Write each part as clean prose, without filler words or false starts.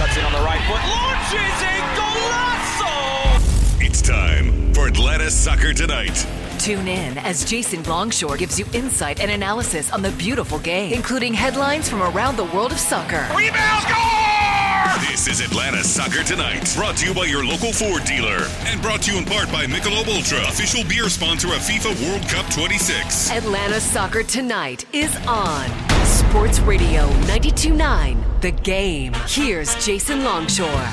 Cuts in on the right foot. Launches a golazo! It's time for Atlanta Soccer Tonight. Tune in as Jason Longshore gives you insight and analysis on the beautiful game, including headlines from around the world of soccer. Rebound, score! This is Atlanta Soccer Tonight, brought to you by your local Ford dealer, and brought to you in part by Michelob Ultra, official beer sponsor of FIFA World Cup 26. Atlanta Soccer Tonight is on Sports Radio 92.9 The Game. Here's Jason Longshore.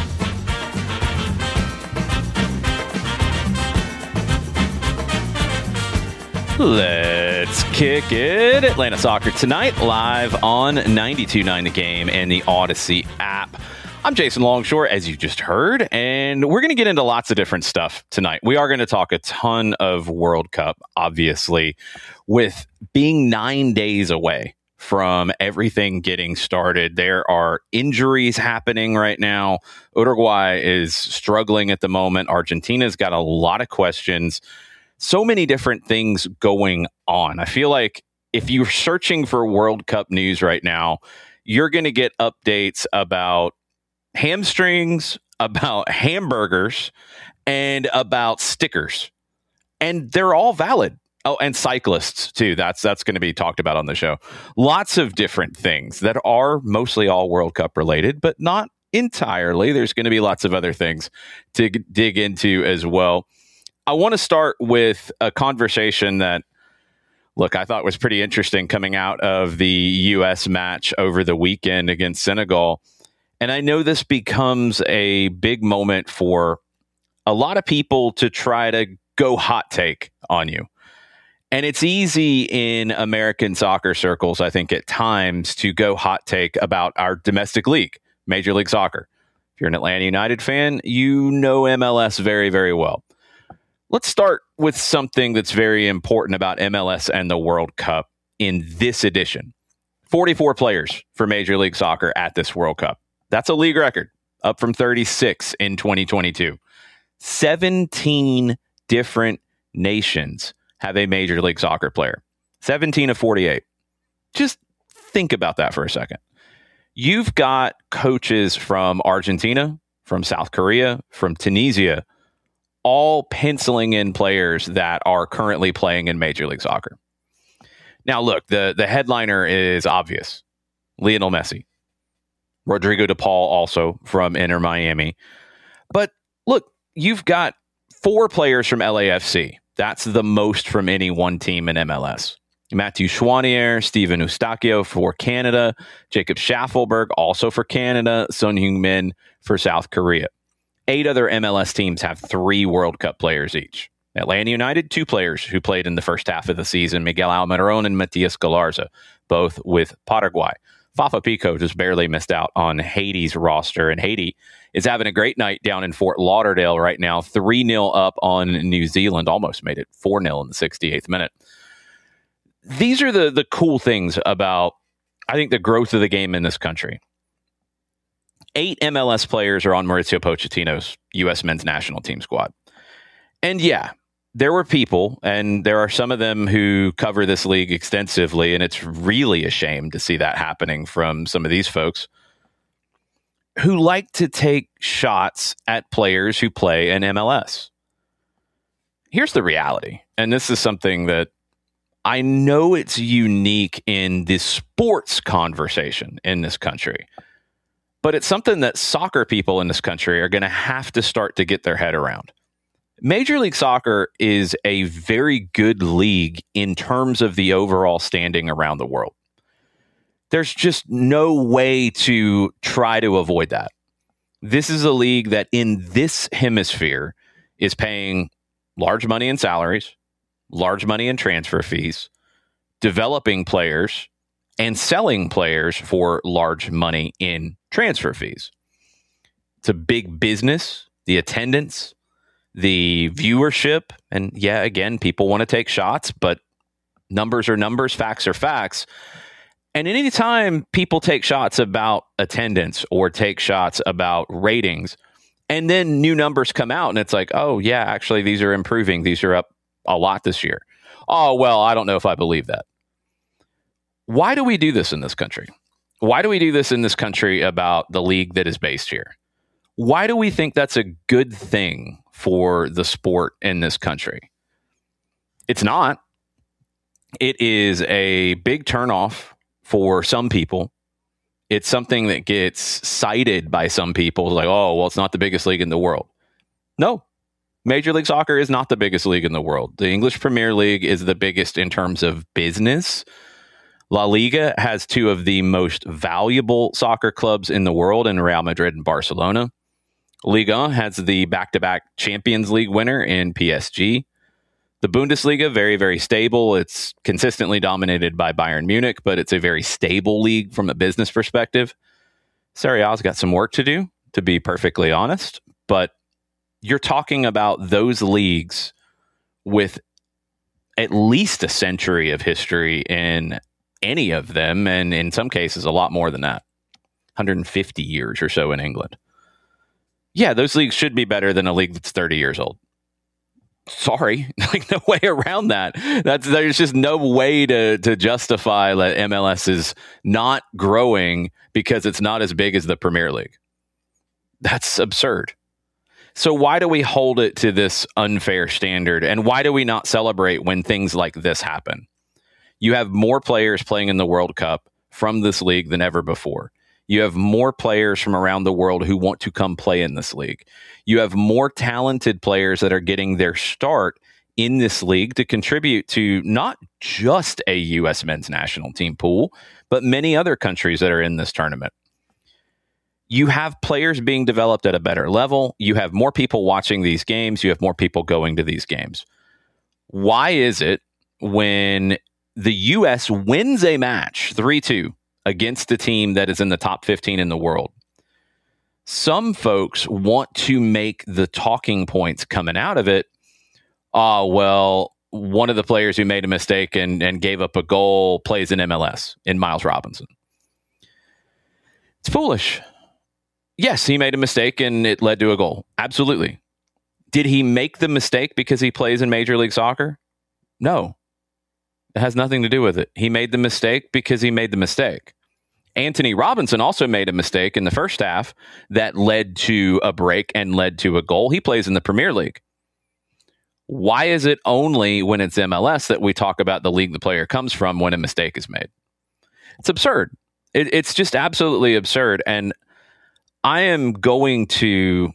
Let's kick it. Atlanta Soccer Tonight, live on 92.9 The Game and the Odyssey app. I'm Jason Longshore, as you just heard, and we're going to get into lots of different stuff tonight. We are going to talk a ton of World Cup, obviously, with being 9 days away from everything getting started. There are injuries happening right now. Uruguay is struggling at the moment. Argentina's got a lot of questions. So many different things going on. I feel like if you're searching for World Cup news right now, you're going to get updates about hamstrings, about hamburgers, and about stickers. And they're all valid. Oh, and cyclists, too. That's going to be talked about on the show. Lots of different things that are mostly all World Cup related, but not entirely. There's going to be lots of other things to dig into as well. I want to start with a conversation that, look, I thought was pretty interesting coming out of the U.S. match over the weekend against Senegal. And I know this becomes a big moment for a lot of people to try to go hot take on you. And it's easy in American soccer circles, I think, at times to go hot take about our domestic league, Major League Soccer. If you're an Atlanta United fan, you know MLS very, very well. Let's start with something that's very important about MLS and the World Cup in this edition. 44 players for Major League Soccer at this World Cup. That's a league record, up from 36 in 2022. 17 different nations have a Major League Soccer player. 17 of 48. Just think about that for a second. You've got coaches from Argentina, from South Korea, from Tunisia, all penciling in players that are currently playing in Major League Soccer. Now, look, the headliner is obvious. Lionel Messi. Rodrigo de Paul also from Inter Miami. But look, you've got 4 players from LAFC. That's the most from any one team in MLS. Mathieu Choinière, Steven Eustáquio for Canada, Jacob Schaffelberg also for Canada, Son Heung-min for South Korea. 8 other MLS teams have 3 World Cup players each. Atlanta United, 2 players who played in the first half of the season, Miguel Almiron and Matias Galarza, both with Paraguay. Fafa Pico just barely missed out on Haiti's roster, and Haiti is having a great night down in Fort Lauderdale right now, 3-0 up on New Zealand, almost made it 4-0 in the 68th minute. These are the cool things about, I think, the growth of the game in this country. 8 MLS players are on Mauricio Pochettino's U.S. men's national team squad. And yeah, there were people, and there are some of them who cover this league extensively, and it's really a shame to see that happening from some of these folks who like to take shots at players who play in MLS. Here's the reality, and this is something that I know it's unique in the sports conversation in this country. But it's something that soccer people in this country are going to have to start to get their head around. Major League Soccer is a very good league in terms of the overall standing around the world. There's just no way to try to avoid that. This is a league that in this hemisphere is paying large money in salaries, large money in transfer fees, developing players, and selling players for large money in transfer fees. It's a big business, the attendance, the viewership, and yeah, again, people want to take shots, but numbers are numbers, facts are facts. And anytime people take shots about attendance or take shots about ratings, and then new numbers come out and it's like, oh yeah, actually these are improving. These are up a lot this year. Oh, well, I don't know if I believe that. Why do we do this in this country? Why do we do this in this country about the league that is based here? Why do we think that's a good thing for the sport in this country? It's not. It is a big turnoff for some people. It's something that gets cited by some people like, oh, well, it's not the biggest league in the world. No, Major League Soccer is not the biggest league in the world. The English Premier League is the biggest in terms of business. La Liga has two of the most valuable soccer clubs in the world in Real Madrid and Barcelona. Liga has the back-to-back Champions League winner in PSG. The Bundesliga, very, very stable. It's consistently dominated by Bayern Munich, but it's a very stable league from a business perspective. Serie A's got some work to do, to be perfectly honest. But you're talking about those leagues with at least a century of history in any of them, and in some cases, a lot more than that. 150 years or so in England. Yeah, those leagues should be better than a league that's 30 years old. Sorry, like no way around that. There's just no way to justify that MLS is not growing because it's not as big as the Premier League. That's absurd. So why do we hold it to this unfair standard? And why do we not celebrate when things like this happen? You have more players playing in the World Cup from this league than ever before. You have more players from around the world who want to come play in this league. You have more talented players that are getting their start in this league to contribute to not just a U.S. men's national team pool, but many other countries that are in this tournament. You have players being developed at a better level. You have more people watching these games. You have more people going to these games. Why is it when the U.S. wins a match 3-2 against a team that is in the top 15 in the world, some folks want to make the talking points coming out of it, well, one of the players who made a mistake and gave up a goal plays in MLS in Miles Robinson. It's foolish. Yes, he made a mistake and it led to a goal. Absolutely. Did he make the mistake because he plays in Major League Soccer? No. It has nothing to do with it. He made the mistake because he made the mistake. Anthony Robinson also made a mistake in the first half that led to a break and led to a goal. He plays in the Premier League. Why is it only when it's MLS that we talk about the league the player comes from when a mistake is made? It's absurd. It's just absolutely absurd. And I am going to,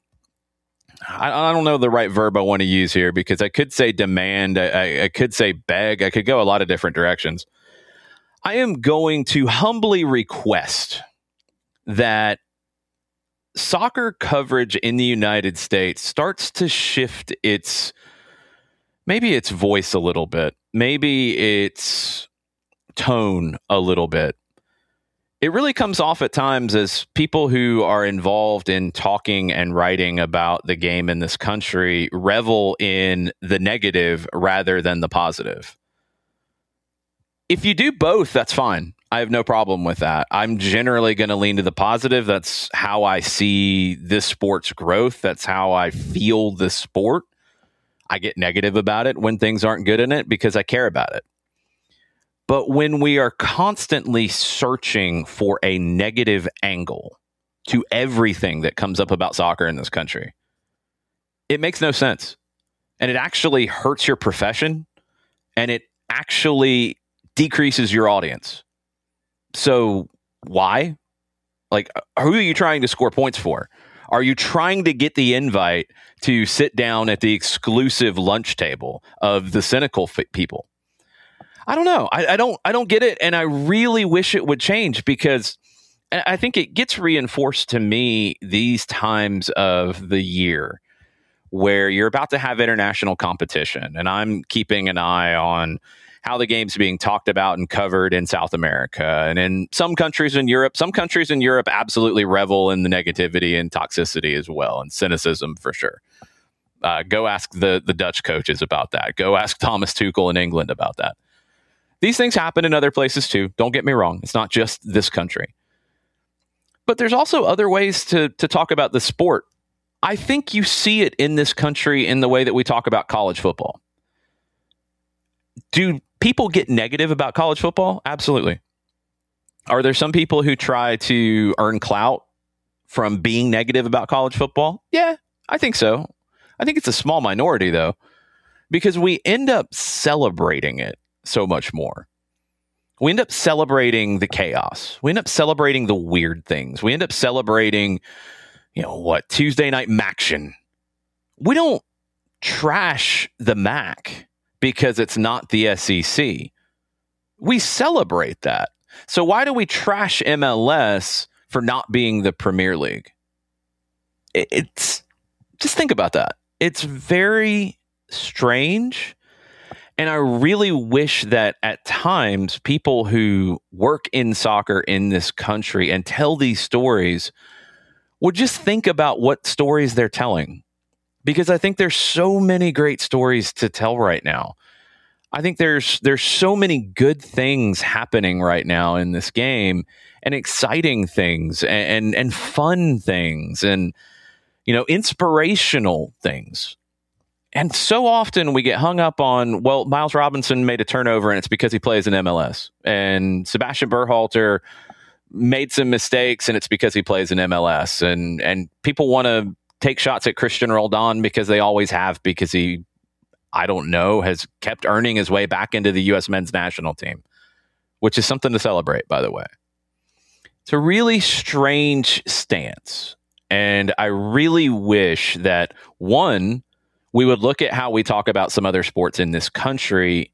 I don't know the right verb I want to use here because I could say demand, I could say beg, I could go a lot of different directions. I am going to humbly request that soccer coverage in the United States starts to shift maybe its voice a little bit, maybe its tone a little bit. It really comes off at times as people who are involved in talking and writing about the game in this country revel in the negative rather than the positive. If you do both, that's fine. I have no problem with that. I'm generally going to lean to the positive. That's how I see this sport's growth. That's how I feel the sport. I get negative about it when things aren't good in it because I care about it. But when we are constantly searching for a negative angle to everything that comes up about soccer in this country, it makes no sense. And it actually hurts your profession, and it actually decreases your audience. So why? Like, who are you trying to score points for? Are you trying to get the invite to sit down at the exclusive lunch table of the cynical people? I don't know. I don't get it. And I really wish it would change because I think it gets reinforced to me these times of the year where you're about to have international competition. And I'm keeping an eye on how the game's being talked about and covered in South America and in some countries in Europe. Some countries in Europe absolutely revel in the negativity and toxicity as well, and cynicism for sure. Go ask the Dutch coaches about that. Go ask Thomas Tuchel in England about that. These things happen in other places too. Don't get me wrong. It's not just this country. But there's also other ways to talk about the sport. I think you see it in this country in the way that we talk about college football. Do people get negative about college football? Absolutely. Are there some people who try to earn clout from being negative about college football? Yeah, I think so. I think it's a small minority, though, because we end up celebrating it so much more. We end up celebrating the chaos. We end up celebrating the weird things. We end up celebrating, Tuesday night Maction. We don't trash the MAC because it's not the SEC. We celebrate that. So why do we trash MLS for not being the Premier League? It's just think about that. It's very strange. And I really wish that at times people who work in soccer in this country and tell these stories would just think about what stories they're telling. Because I think there's so many great stories to tell right now. I think there's so many good things happening right now in this game, and exciting things and fun things and inspirational things. And so often we get hung up on, Miles Robinson made a turnover and it's because he plays in MLS. And Sebastian Berhalter made some mistakes and it's because he plays in MLS. And people want to take shots at Christian Roldan because they always have, because he, I don't know, has kept earning his way back into the U.S. men's national team, which is something to celebrate, by the way. It's a really strange stance. And I really wish that, one, we would look at how we talk about some other sports in this country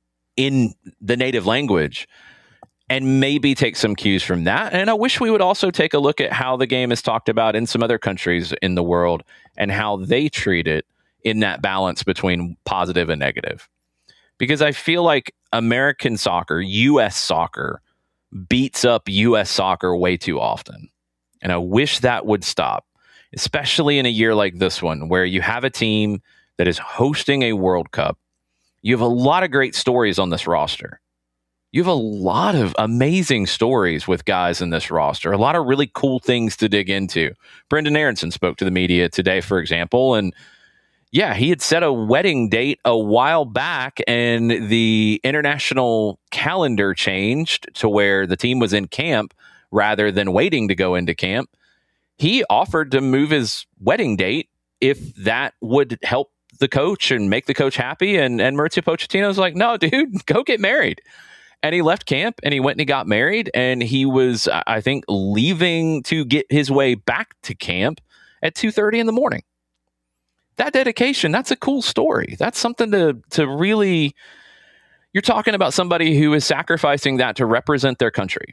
in the native language and maybe take some cues from that. And I wish we would also take a look at how the game is talked about in some other countries in the world and how they treat it in that balance between positive and negative. Because I feel like American soccer, U.S. soccer, beats up U.S. soccer way too often. And I wish that would stop, especially in a year like this one, where you have a team that is hosting a World Cup. You have a lot of great stories on this roster. You have a lot of amazing stories with guys in this roster, a lot of really cool things to dig into. Brendan Aronson spoke to the media today, for example, and yeah, he had set a wedding date a while back and the international calendar changed to where the team was in camp rather than waiting to go into camp. He offered to move his wedding date if that would help the coach and make the coach happy. And Mauricio Pochettino was like, no, dude, go get married. And he left camp and he went and he got married. And he was, I think, leaving to get his way back to camp at 2:30 in the morning. That dedication, that's a cool story. That's something to really, you're talking about somebody who is sacrificing that to represent their country.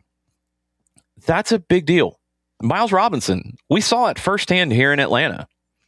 That's a big deal. Miles Robinson, we saw it firsthand here in Atlanta.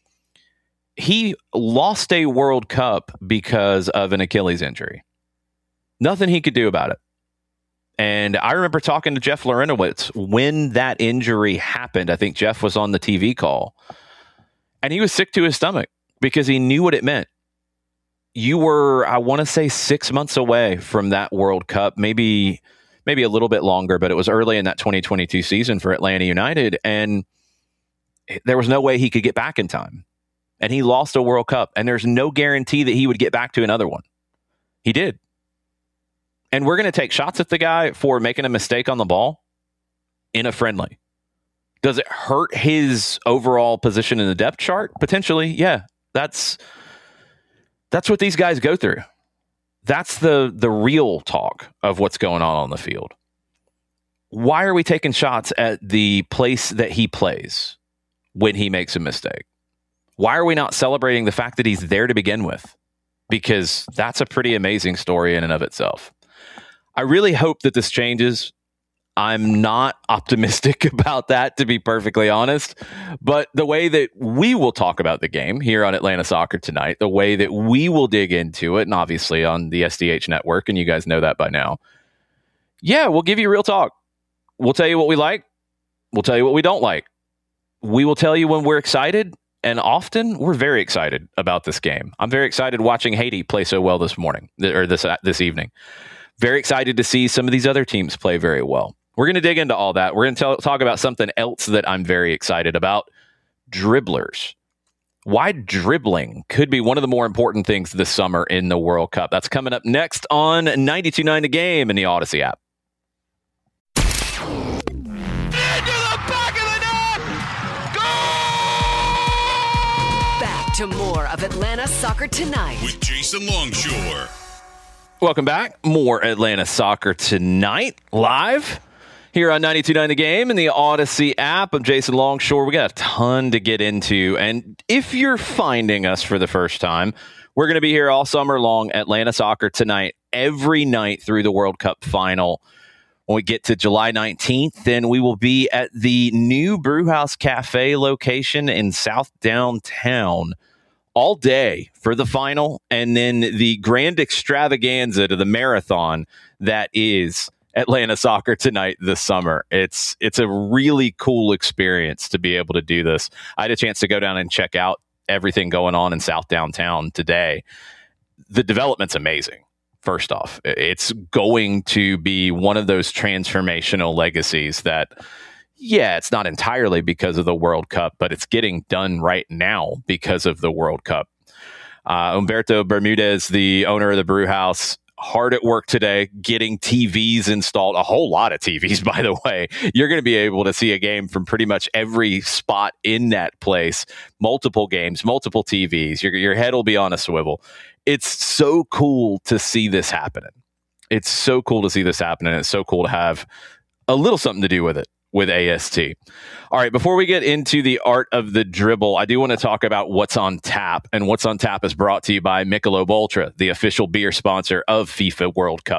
He lost a World Cup because of an Achilles injury. Nothing he could do about it. And I remember talking to Jeff Larentowicz when that injury happened. I think Jeff was on the TV call. And he was sick to his stomach because he knew what it meant. You were, I want to say, 6 months away from that World Cup, maybe a little bit longer, but it was early in that 2022 season for Atlanta United. And there was no way he could get back in time. And he lost a World Cup. And there's no guarantee that he would get back to another one. He did. And we're going to take shots at the guy for making a mistake on the ball in a friendly. Does it hurt his overall position in the depth chart? Potentially, yeah. That's what these guys go through. That's the real talk of what's going on the field. Why are we taking shots at the place that he plays when he makes a mistake? Why are we not celebrating the fact that he's there to begin with? Because that's a pretty amazing story in and of itself. I really hope that this changes. I'm not optimistic about that, to be perfectly honest. But the way that we will talk about the game here on Atlanta Soccer Tonight, the way that we will dig into it, and obviously on the SDH network, and you guys know that by now. Yeah, we'll give you real talk. We'll tell you what we like. We'll tell you what we don't like. We will tell you when we're excited, and often we're very excited about this game. I'm very excited watching Haiti play so well this morning, or this evening. Very excited to see some of these other teams play very well. We're going to dig into all that. We're going to talk about something else that I'm very excited about. Dribblers. Why dribbling could be one of the more important things this summer in the World Cup. That's coming up next on 92.9 The Game in the Odyssey app. to more of Atlanta Soccer Tonight with Jason Longshore. Welcome back. More Atlanta Soccer Tonight live here on 92.9 The Game and the Odyssey app. I'm Jason Longshore. We got a ton to get into. And if you're finding us for the first time, we're going to be here all summer long, Atlanta Soccer Tonight, every night through the World Cup final. When we get to July 19th, then we will be at the new Brewhouse Cafe location in South Downtown all day for the final, and then the grand extravaganza to the marathon that is Atlanta Soccer Tonight this summer. It's a really cool experience to be able to do this. I had a chance to go down and check out everything going on in South Downtown today. The development's amazing. First off, it's going to be one of those transformational legacies that, yeah, it's not entirely because of the World Cup, but it's getting done right now because of the World Cup. Humberto Bermudez, the owner of the Brewhouse, hard at work today, getting TVs installed, a whole lot of TVs, by the way. You're going to be able to see a game from pretty much every spot in that place. Multiple games, multiple TVs. Your head will be on a swivel. It's so cool to see this happening. It's so cool to see this happening. It's so cool to have a little something to do with it, with AST. All right, before we get into the art of the dribble, I do want to talk about what's on tap. And what's on tap is brought to you by Michelob Ultra, the official beer sponsor of FIFA World Cup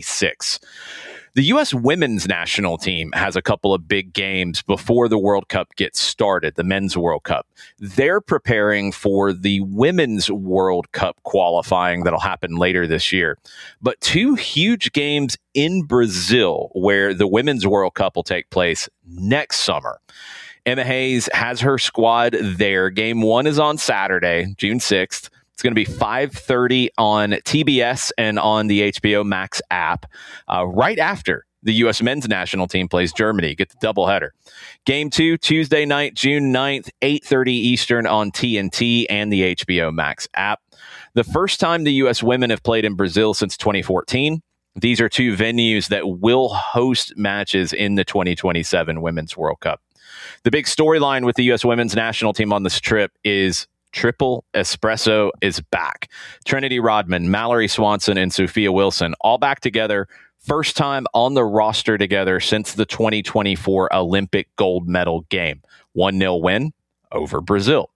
26. The U.S. women's national team has a couple of big games before the World Cup gets started, the Men's World Cup. They're preparing for the Women's World Cup qualifying that'll happen later this year. But two huge games in Brazil where the Women's World Cup will take place next summer. Emma Hayes has her squad there. Game one is on Saturday, June 6th. It's going to be 5:30 on TBS and on the HBO Max app right after the U.S. men's national team plays Germany. Get the doubleheader. Game two, Tuesday night, June 9th, 8:30 Eastern on TNT and the HBO Max app. The first time the U.S. women have played in Brazil since 2014. These are two venues that will host matches in the 2027 Women's World Cup. The big storyline with the U.S. women's national team on this trip is Triple Espresso is back. Trinity Rodman, Mallory Swanson, and Sophia Wilson all back together. First time on the roster together since the 2024 Olympic gold medal game. 1-0 win over Brazil.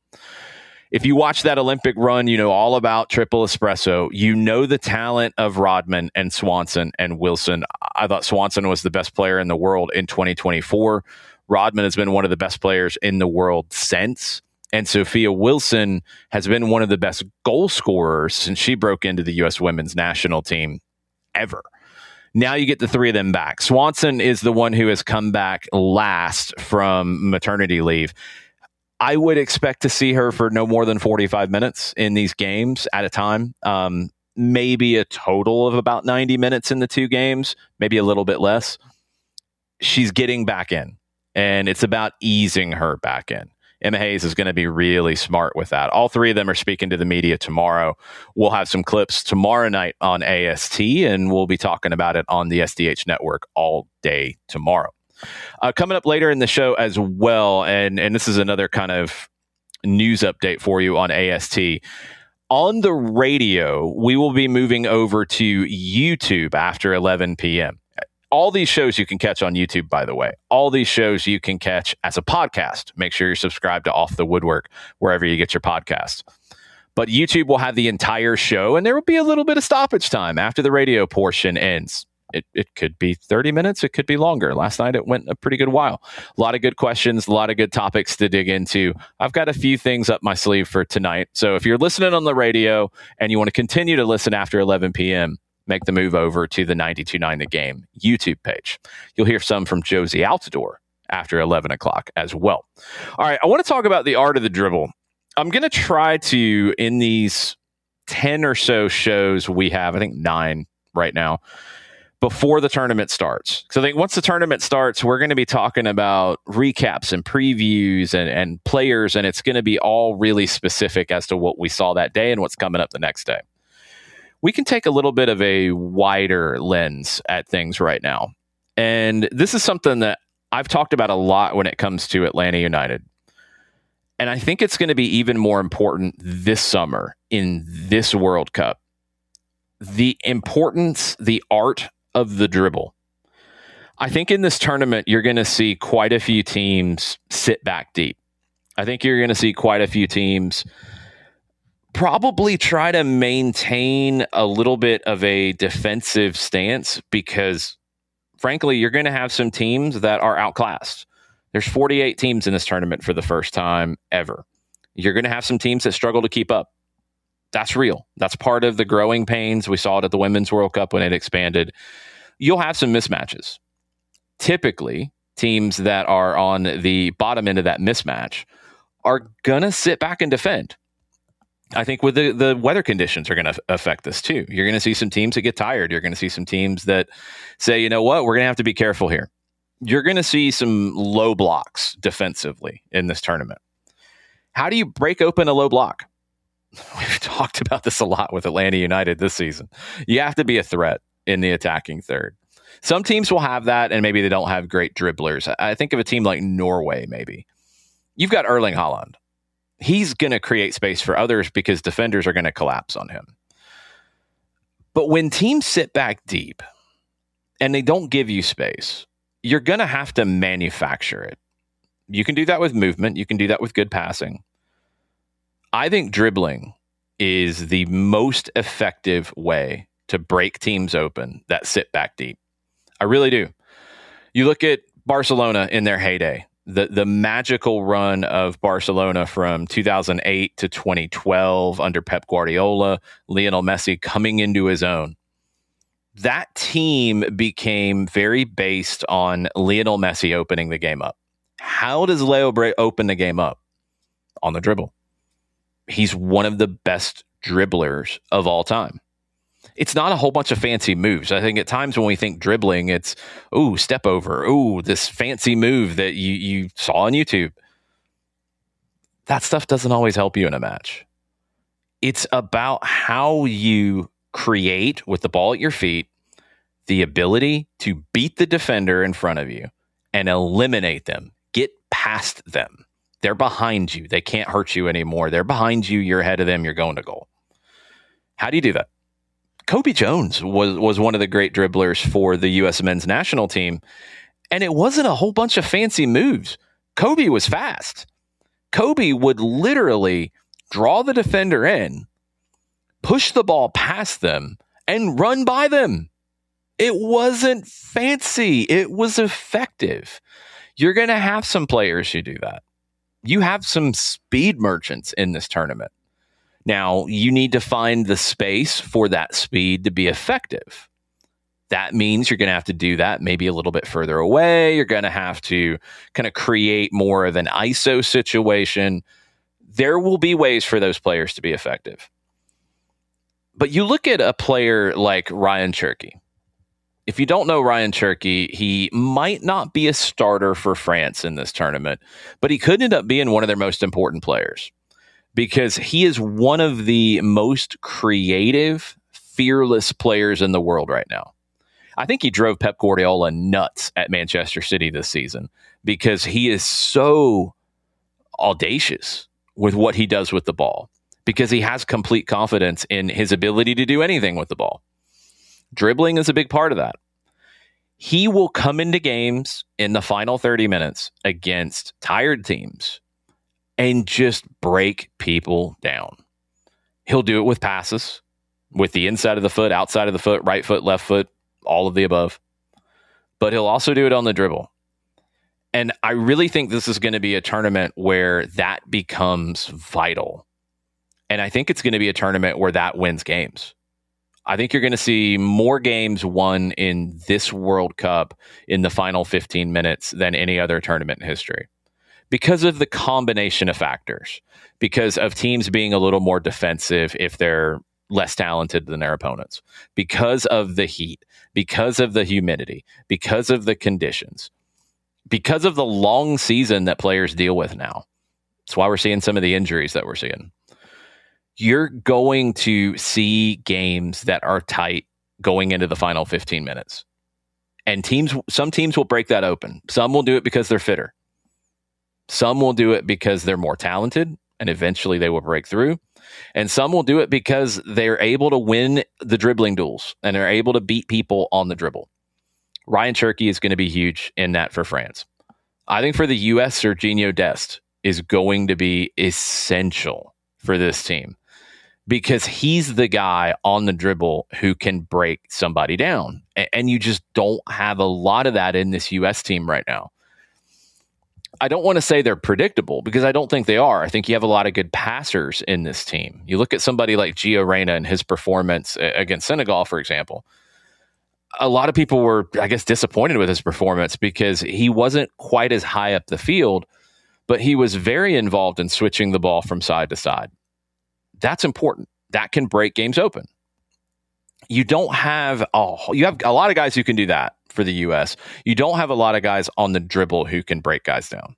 If you watch that Olympic run, you know all about Triple Espresso. You know the talent of Rodman and Swanson and Wilson. I thought Swanson was the best player in the world in 2024. Rodman has been one of the best players in the world since. And Sophia Wilson has been one of the best goal scorers since she broke into the U.S. women's national team ever. Now you get the three of them back. Swanson is the one who has come back last from maternity leave. I would expect to see her for no more than 45 minutes in these games at a time. Maybe a total of about 90 minutes in the two games, maybe a little bit less. She's getting back in, and it's about easing her back in. Emma Hayes is going to be really smart with that. All three of them are speaking to the media tomorrow. We'll have some clips tomorrow night on AST, and we'll be talking about it on the SDH network all day tomorrow. Coming up later in the show as well, and this is another kind of news update for you on AST. On the radio, we will be moving over to YouTube after 11 p.m. All these shows you can catch on YouTube, by the way. All these shows you can catch as a podcast. Make sure you're subscribed to Off the Woodwork, wherever you get your podcasts. But YouTube will have the entire show, and there will be a little bit of stoppage time after the radio portion ends. It could be 30 minutes. It could be longer. Last night, it went a pretty good while. A lot of good questions, a lot of good topics to dig into. I've got a few things up my sleeve for tonight. So if you're listening on the radio and you want to continue to listen after 11 p.m., make the move over to the 92.9 The Game YouTube page. You'll hear some from Josie Altidore after 11 o'clock as well. All right, I want to talk about the art of the dribble. I'm going to try to, in these 10 or so shows we have, I think 9 right now, before the tournament starts. So I think once the tournament starts, we're going to be talking about recaps and previews and players, and it's going to be all really specific as to what we saw that day and what's coming up the next day. We can take a little bit of a wider lens at things right now. And this is something that I've talked about a lot when it comes to Atlanta United. And I think it's going to be even more important this summer in this World Cup. The importance, the art of the dribble. I think in this tournament, you're going to see quite a few teams sit back deep. I think you're going to see quite a few teams probably try to maintain a little bit of a defensive stance because, frankly, you're going to have some teams that are outclassed. There's 48 teams in this tournament for the first time ever. You're going to have some teams that struggle to keep up. That's real. That's part of the growing pains. We saw it at the Women's World Cup when it expanded. You'll have some mismatches. Typically, teams that are on the bottom end of that mismatch are going to sit back and defend. I think with the weather conditions are going to affect this too. You're going to see some teams that get tired. You're going to see some teams that say, you know what, we're going to have to be careful here. You're going to see some low blocks defensively in this tournament. How do you break open a low block? We've talked about this a lot with Atlanta United this season. You have to be a threat in the attacking third. Some teams will have that, and maybe they don't have great dribblers. I think of a team like Norway, maybe. You've got Erling Haaland. He's going to create space for others because defenders are going to collapse on him. But when teams sit back deep and they don't give you space, you're going to have to manufacture it. You can do that with movement. You can do that with good passing. I think dribbling is the most effective way to break teams open that sit back deep. I really do. You look at Barcelona in their heyday, the magical run of Barcelona from 2008 to 2012 under Pep Guardiola, Lionel Messi coming into his own. That team became very based on Lionel Messi opening the game up. How does Leo open the game up? On the dribble. He's one of the best dribblers of all time. It's not a whole bunch of fancy moves. I think at times when we think dribbling, it's, step over. This fancy move that you saw on YouTube. That stuff doesn't always help you in a match. It's about how you create with the ball at your feet the ability to beat the defender in front of you and eliminate them, get past them. They're behind you. They can't hurt you anymore. They're behind you. You're ahead of them. You're going to goal. How do you do that? Kobe Jones was one of the great dribblers for the U.S. men's national team, and it wasn't a whole bunch of fancy moves. Kobe was fast. Kobe would literally draw the defender in, push the ball past them, and run by them. It wasn't fancy. It was effective. You're going to have some players who do that. You have some speed merchants in this tournament. Now, you need to find the space for that speed to be effective. That means you're going to have to do that maybe a little bit further away. You're going to have to kind of create more of an ISO situation. There will be ways for those players to be effective. But you look at a player like Ryan Cherki. If you don't know Ryan Cherki, he might not be a starter for France in this tournament, but he could end up being one of their most important players because he is one of the most creative, fearless players in the world right now. I think he drove Pep Guardiola nuts at Manchester City this season because he is so audacious with what he does with the ball because he has complete confidence in his ability to do anything with the ball. Dribbling is a big part of that. He will come into games in the final 30 minutes against tired teams and just break people down. He'll do it with passes, with the inside of the foot, outside of the foot, right foot, left foot, all of the above. But he'll also do it on the dribble. And I really think this is going to be a tournament where that becomes vital. And I think it's going to be a tournament where that wins games. I think you're going to see more games won in this World Cup in the final 15 minutes than any other tournament in history because of the combination of factors, because of teams being a little more defensive if they're less talented than their opponents, because of the heat, because of the humidity, because of the conditions, because of the long season that players deal with now. That's why we're seeing some of the injuries that we're seeing. You're going to see games that are tight going into the final 15 minutes. And some teams will break that open. Some will do it because they're fitter. Some will do it because they're more talented and eventually they will break through. And some will do it because they're able to win the dribbling duels and they're able to beat people on the dribble. Ryan Cherky is going to be huge in that for France. I think for the U.S., Sergiño Dest is going to be essential for this team because he's the guy on the dribble who can break somebody down. And you just don't have a lot of that in this U.S. team right now. I don't want to say they're predictable because I don't think they are. I think you have a lot of good passers in this team. You look at somebody like Gio Reyna and his performance against Senegal, for example. A lot of people were, I guess, disappointed with his performance because he wasn't quite as high up the field, but he was very involved in switching the ball from side to side. That's important. That can break games open. You have a lot of guys who can do that for the U.S. You don't have a lot of guys on the dribble who can break guys down.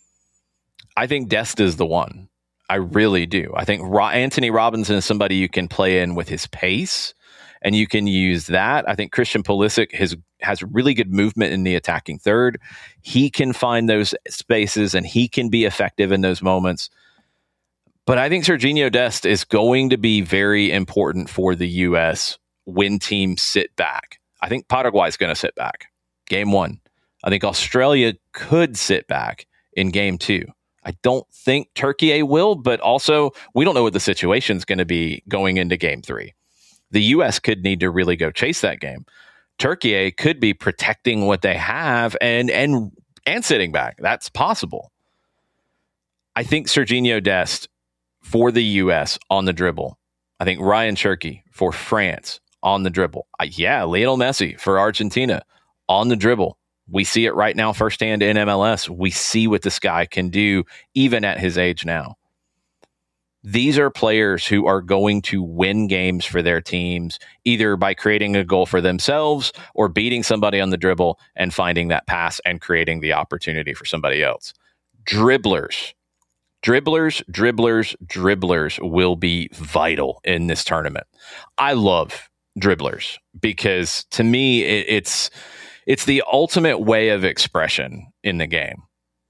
I think Dest is the one. I really do. I think Anthony Robinson is somebody you can play in with his pace, and you can use that. I think Christian Pulisic has really good movement in the attacking third. He can find those spaces, and he can be effective in those moments. But I think Sergiño Dest is going to be very important for the U.S. when teams sit back. I think Paraguay is going to sit back. Game 1. I think Australia could sit back in game 2. I don't think Turkey will, but also we don't know what the situation is going to be going into game 3. The U.S. could need to really go chase that game. Turkey could be protecting what they have and sitting back. That's possible. I think Sergiño Dest for the U.S. on the dribble. I think Ryan Cherky for France on the dribble. Lionel Messi for Argentina on the dribble. We see it right now firsthand in MLS. We see what this guy can do even at his age now. These are players who are going to win games for their teams, either by creating a goal for themselves or beating somebody on the dribble and finding that pass and creating the opportunity for somebody else. Dribblers will be vital in this tournament. I love dribblers because to me it's the ultimate way of expression in the game.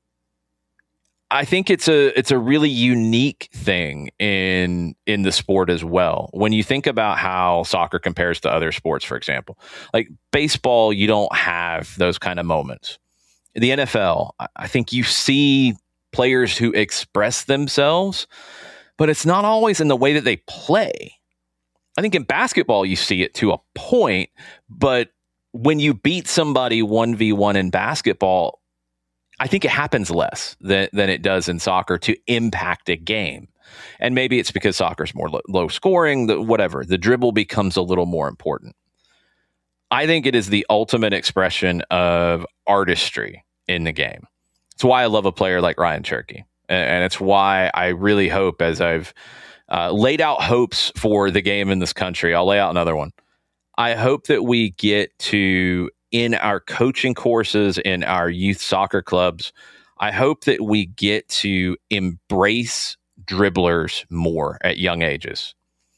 I think it's a really unique thing in the sport as well. When you think about how soccer compares to other sports, for example, like baseball, you don't have those kind of moments. In the NFL, I think you see players who express themselves, but it's not always in the way that they play. I think in basketball, you see it to a point, but when you beat somebody 1v1 in basketball, I think it happens less than it does in soccer to impact a game. And maybe it's because soccer's more low scoring, whatever. The dribble becomes a little more important. I think it is the ultimate expression of artistry in the game. It's why I love a player like Ryan Cherky. And it's why I really hope, as I've laid out hopes for the game in this country, I'll lay out another one. I hope that we get to, in our coaching courses, in our youth soccer clubs, I hope that we get to embrace dribblers more at young ages.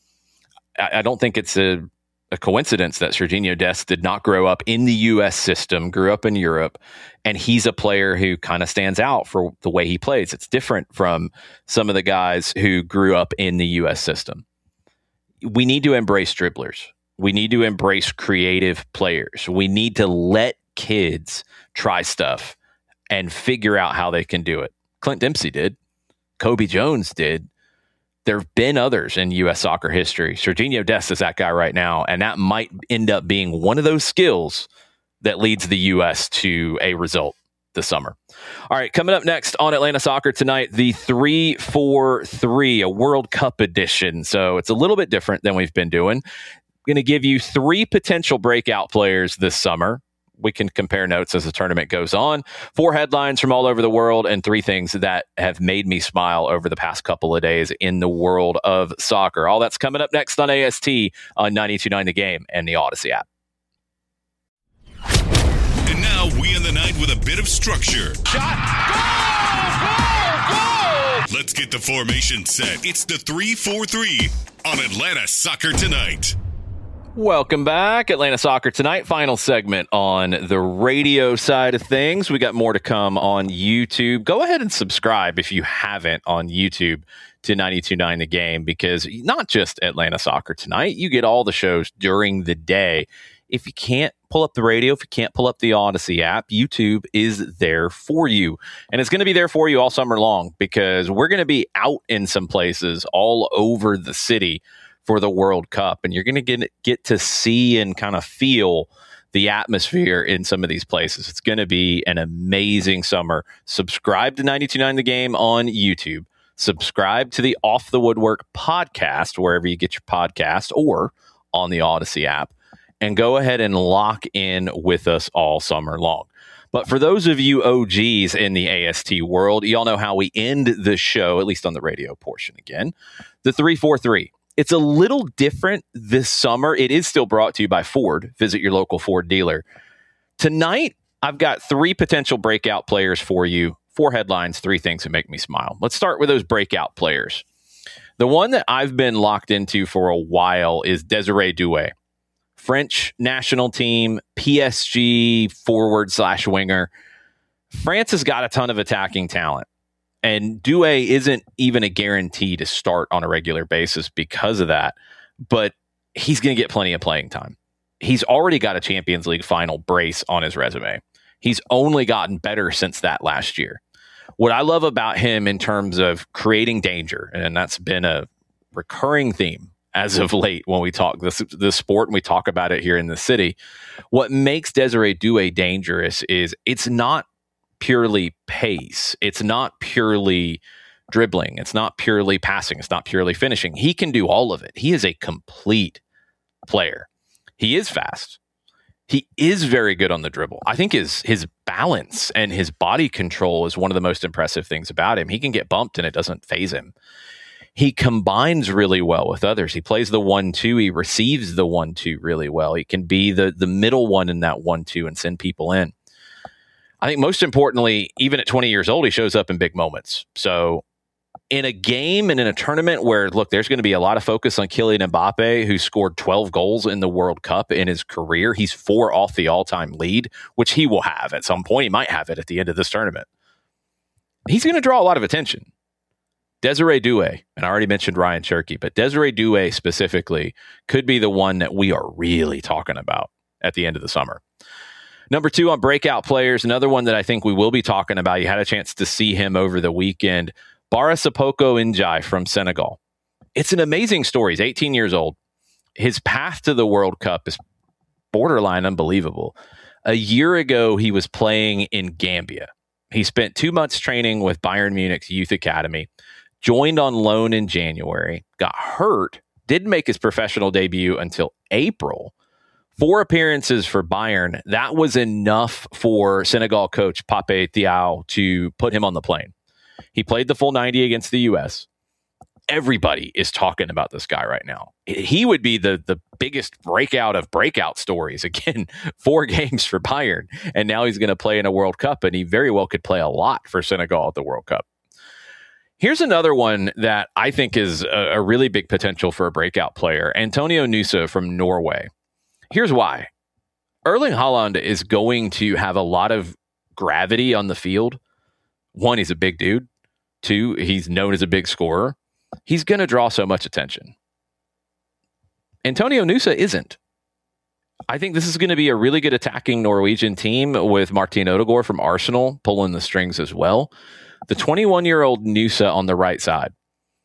I don't think it's a coincidence that Sergiño Dest did not grow up in the U.S. system, grew up in Europe, and he's a player who kind of stands out for the way he plays. It's different from some of the guys who grew up in the U.S. system. We need to embrace dribblers. We need to embrace creative players. We need to let kids try stuff and figure out how they can do it. Clint Dempsey did. Kobe Jones did. There have been others in U.S. soccer history. Sergiño Dest is that guy right now, and that might end up being one of those skills that leads the U.S. to a result this summer. All right, coming up next on Atlanta Soccer Tonight, the 3-4-3, a World Cup edition. So it's a little bit different than we've been doing. Going to give you 3 potential breakout players this summer. We can compare notes as the tournament goes on. 4 headlines from all over the world and 3 things that have made me smile over the past couple of days in the world of soccer. All that's coming up next on AST on 92.9 The Game and the Odyssey app. And now we end the night with a bit of structure. Shot. Goal! Let's get the formation set. It's the 3-4-3 on Atlanta Soccer Tonight. Welcome back. Atlanta Soccer Tonight, final segment on the radio side of things. We got more to come on YouTube. Go ahead and subscribe if you haven't on YouTube to 92.9 The Game, because not just Atlanta Soccer Tonight, you get all the shows during the day. If you can't pull up the radio, if you can't pull up the Odyssey app, YouTube is there for you. And it's going to be there for you all summer long, because we're going to be out in some places all over the city for the World Cup. And you're going to get to see and kind of feel the atmosphere in some of these places. It's going to be an amazing summer. Subscribe to 92.9 The Game on YouTube. Subscribe to the Off the Woodwork podcast, wherever you get your podcast, or on the Odyssey app. And go ahead and lock in with us all summer long. But for those of you OGs in the AST world, y'all know how we end the show, at least on the radio portion again. The 3-4-3. It's a little different this summer. It is still brought to you by Ford. Visit your local Ford dealer. Tonight, I've got 3 potential breakout players for you. 4 headlines, 3 things that make me smile. Let's start with those breakout players. The one that I've been locked into for a while is Desiree Doué. French national team, PSG forward/winger. France has got a ton of attacking talent. And Doué isn't even a guarantee to start on a regular basis because of that. But he's going to get plenty of playing time. He's already got a Champions League final brace on his resume. He's only gotten better since that last year. What I love about him in terms of creating danger, and that's been a recurring theme as of late when we talk the sport and we talk about it here in the city, what makes Desiree Doué dangerous is it's not purely pace. It's not purely dribbling. It's not purely passing. It's not purely finishing. He can do all of it. He is a complete player. He is fast. He is very good on the dribble. I think his balance and his body control is one of the most impressive things about him. He can get bumped and it doesn't faze him. He combines really well with others. He plays the 1-2. He receives the 1-2 really well. He can be the middle one in that 1-2 and send people in. I think most importantly, even at 20 years old, he shows up in big moments. So in a game and in a tournament where, look, there's going to be a lot of focus on Kylian Mbappe, who scored 12 goals in the World Cup in his career. He's 4 off the all-time lead, which he will have at some point. He might have it at the end of this tournament. He's going to draw a lot of attention. Desiree Doué, and I already mentioned Ryan Cherky, but Desiree Doué specifically could be the one that we are really talking about at the end of the summer. Number 2 on breakout players, another one that I think we will be talking about. You had a chance to see him over the weekend. Bara Sapoko Njai from Senegal. It's an amazing story. He's 18 years old. His path to the World Cup is borderline unbelievable. A year ago, he was playing in Gambia. He spent 2 months training with Bayern Munich's youth academy, joined on loan in January, got hurt, didn't make his professional debut until April. 4 appearances for Bayern. That was enough for Senegal coach Pape Thiaw to put him on the plane. He played the full 90 against the U.S. Everybody is talking about this guy right now. He would be the biggest breakout of breakout stories. Again, 4 games for Bayern, and now he's going to play in a World Cup, and he very well could play a lot for Senegal at the World Cup. Here's another one that I think is a really big potential for a breakout player, Antonio Nusa from Norway. Here's why. Erling Haaland is going to have a lot of gravity on the field. 1, he's a big dude. 2, he's known as a big scorer. He's going to draw so much attention. Antonio Nusa isn't. I think this is going to be a really good attacking Norwegian team with Martin Odegaard from Arsenal pulling the strings as well. The 21-year-old Nusa on the right side.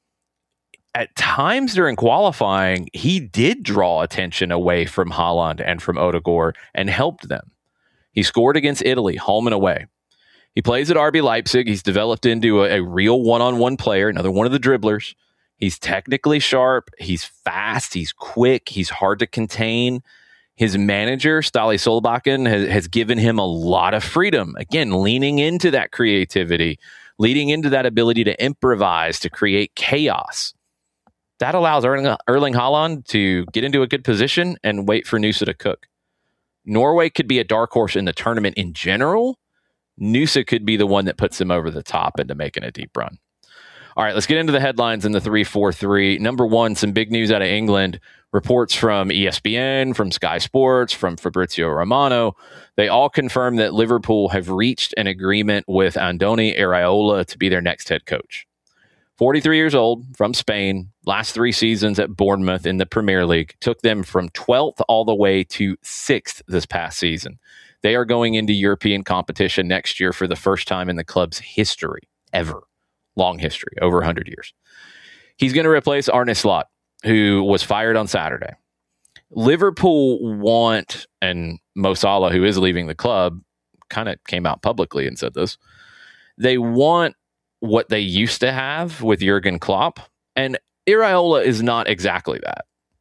At times during qualifying, he did draw attention away from Haaland and from Odegaard and helped them. He scored against Italy, home and away. He plays at RB Leipzig. He's developed into a real one-on-one player, another one of the dribblers. He's technically sharp. He's fast. He's quick. He's hard to contain. His manager, Ståle Solbakken, has given him a lot of freedom. Again, leaning into that creativity, leading into that ability to improvise, to create chaos. That allows Erling Haaland to get into a good position and wait for Nusa to cook. Norway could be a dark horse in the tournament in general. Nusa could be the one that puts him over the top into making a deep run. All right, let's get into the headlines in the 3-4-3. Number 1, some big news out of England. Reports from ESPN, from Sky Sports, from Fabrizio Romano, they all confirm that Liverpool have reached an agreement with Andoni Iraola to be their next head coach. 43 years old, from Spain, last 3 seasons at Bournemouth in the Premier League, took them from 12th all the way to 6th this past season. They are going into European competition next year for the first time in the club's history, ever. Long history, over 100 years. He's going to replace Arne Slot, who was fired on Saturday. Liverpool want, and Mo Salah, who is leaving the club, kind of came out publicly and said this, they want what they used to have with Jurgen Klopp, and Iraola is not exactly that.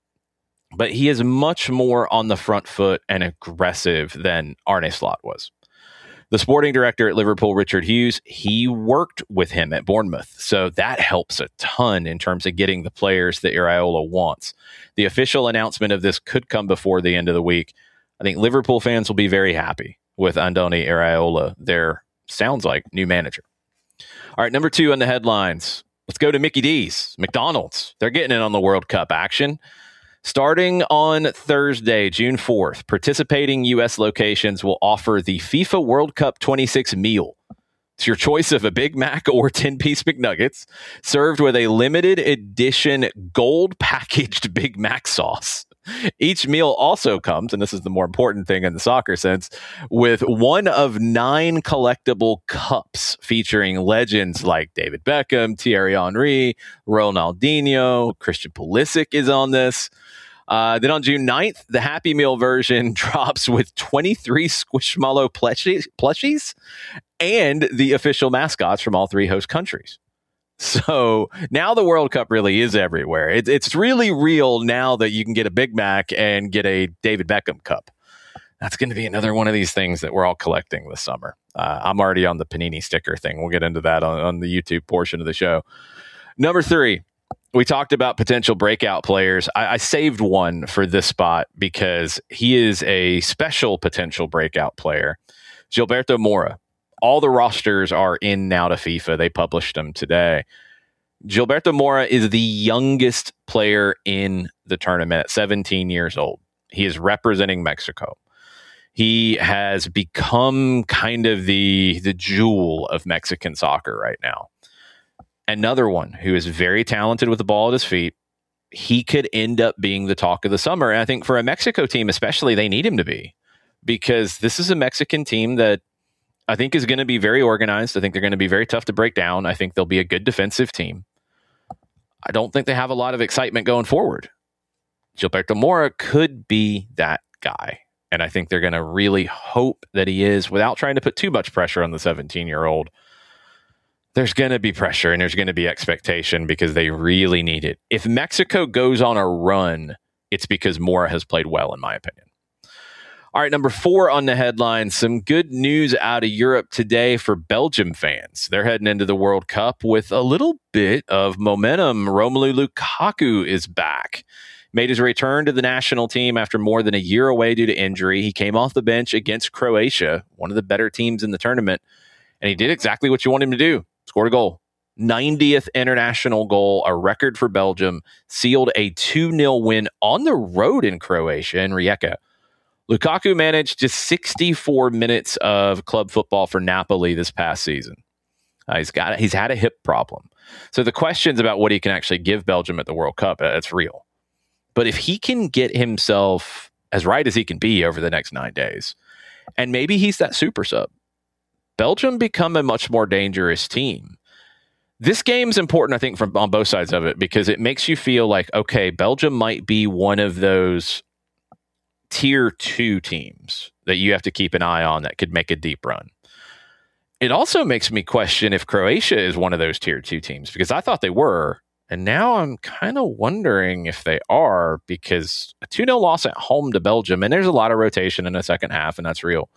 But he is much more on the front foot and aggressive than Arne Slot was. The sporting director at Liverpool, Richard Hughes, he worked with him at Bournemouth. So that helps a ton in terms of getting the players that Iraola wants. The official announcement of this could come before the end of the week. I think Liverpool fans will be very happy with Andoni Iraola, their, sounds like, new manager. All right, number 2 on the headlines. Let's go to Mickey D's, McDonald's. They're getting in on the World Cup action. Starting on Thursday, June 4th, participating U.S. locations will offer the FIFA World Cup 26 meal. It's your choice of a Big Mac or 10-piece McNuggets, served with a limited edition gold packaged Big Mac sauce. Each meal also comes, and this is the more important thing in the soccer sense, with one of 9 collectible cups featuring legends like David Beckham, Thierry Henry, Ronaldinho, Christian Pulisic is on this. Then on June 9th, the Happy Meal version drops with 23 Squishmallow plushies and the official mascots from all 3 host countries. So now the World Cup really is everywhere. It's really real now that you can get a Big Mac and get a David Beckham cup. That's going to be another one of these things that we're all collecting this summer. I'm already on the Panini sticker thing. We'll get into that on the YouTube portion of the show. Number 3, we talked about potential breakout players. I saved one for this spot because he is a special potential breakout player. Gilberto Mora. All the rosters are in now to FIFA. They published them today. Gilberto Mora is the youngest player in the tournament at 17 years old. He is representing Mexico. He has become kind of the jewel of Mexican soccer right now. Another one who is very talented with the ball at his feet. He could end up being the talk of the summer. And I think for a Mexico team especially, they need him to be, because this is a Mexican team that I think is going to be very organized. I think they're going to be very tough to break down. I think they'll be a good defensive team. I don't think they have a lot of excitement going forward. Gilberto Mora could be that guy. And I think they're going to really hope that he is, without trying to put too much pressure on the 17-year-old. There's going to be pressure and there's going to be expectation because they really need it. If Mexico goes on a run, it's because Mora has played well, in my opinion. All right, number 4 on the headline, some good news out of Europe today for Belgium fans. They're heading into the World Cup with a little bit of momentum. Romelu Lukaku is back. Made his return to the national team after more than a year away due to injury. He came off the bench against Croatia, one of the better teams in the tournament, and he did exactly what you want him to do. Scored a goal. 90th international goal, a record for Belgium, sealed a 2-0 win on the road in Croatia in Rijeka. Lukaku managed just 64 minutes of club football for Napoli this past season. He's had a hip problem. So the questions about what he can actually give Belgium at the World Cup, that's real. But if he can get himself as right as he can be over the next 9 days, and maybe he's that super sub, Belgium become a much more dangerous team. This game's important, I think, on both sides of it, because it makes you feel like, okay, Belgium might be one of those tier 2 teams that you have to keep an eye on that could make a deep run. It also makes me question if Croatia is one of those tier 2 teams, because I thought they were, and now I'm kind of wondering if they are, because a 2-0 loss at home to Belgium, and there's a lot of rotation in the second half, and that's real.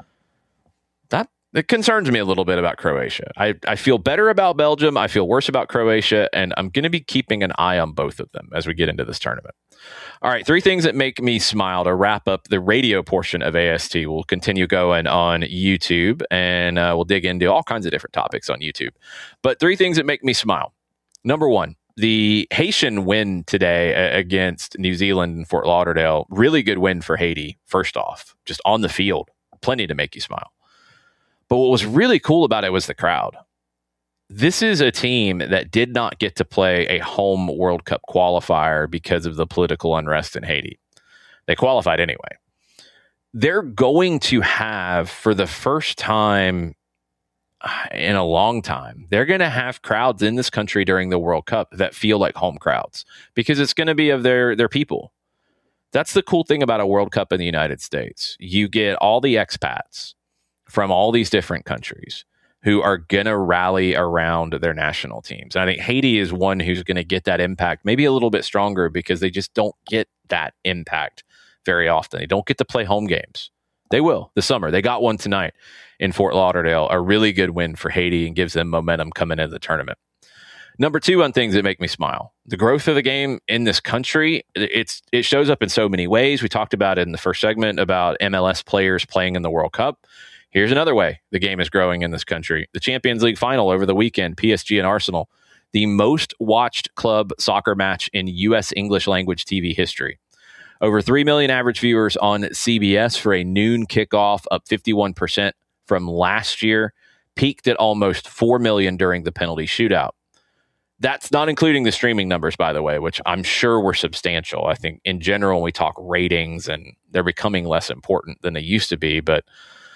It concerns me a little bit about Croatia. I feel better about Belgium. I feel worse about Croatia, and I'm going to be keeping an eye on both of them as we get into this tournament. All right, 3 things that make me smile to wrap up the radio portion of AST. We'll continue going on YouTube, and we'll dig into all kinds of different topics on YouTube. But 3 things that make me smile. Number 1, The Haitian win today against New Zealand in Fort Lauderdale, really good win for Haiti, first off, just on the field, plenty to make you smile. But what was really cool about it was the crowd. This is a team that did not get to play a home World Cup qualifier because of the political unrest in Haiti. They qualified anyway. They're going to have, for the first time in a long time, they're going to have crowds in this country during the World Cup that feel like home crowds because it's going to be of their people. That's the cool thing about a World Cup in the United States. You get all the expats from all these different countries who are going to rally around their national teams. And I think Haiti is one who's going to get that impact maybe a little bit stronger because they just don't get that impact very often. They don't get to play home games. They will this summer. They got one tonight in Fort Lauderdale, a really good win for Haiti and gives them momentum coming into the tournament. Number two on things that make me smile. The growth of the game in this country, it shows up in so many ways. We talked about it in the first segment about MLS players playing in the World Cup. Here's another way the game is growing in this country. The Champions League final over the weekend, PSG and Arsenal, the most watched club soccer match in U.S. English language TV history. Over 3 million average viewers on CBS for a noon kickoff, up 51% from last year, peaked at almost 4 million during the penalty shootout. That's not including the streaming numbers, by the way, which I'm sure were substantial. I think in general, when we talk ratings, and they're becoming less important than they used to be, but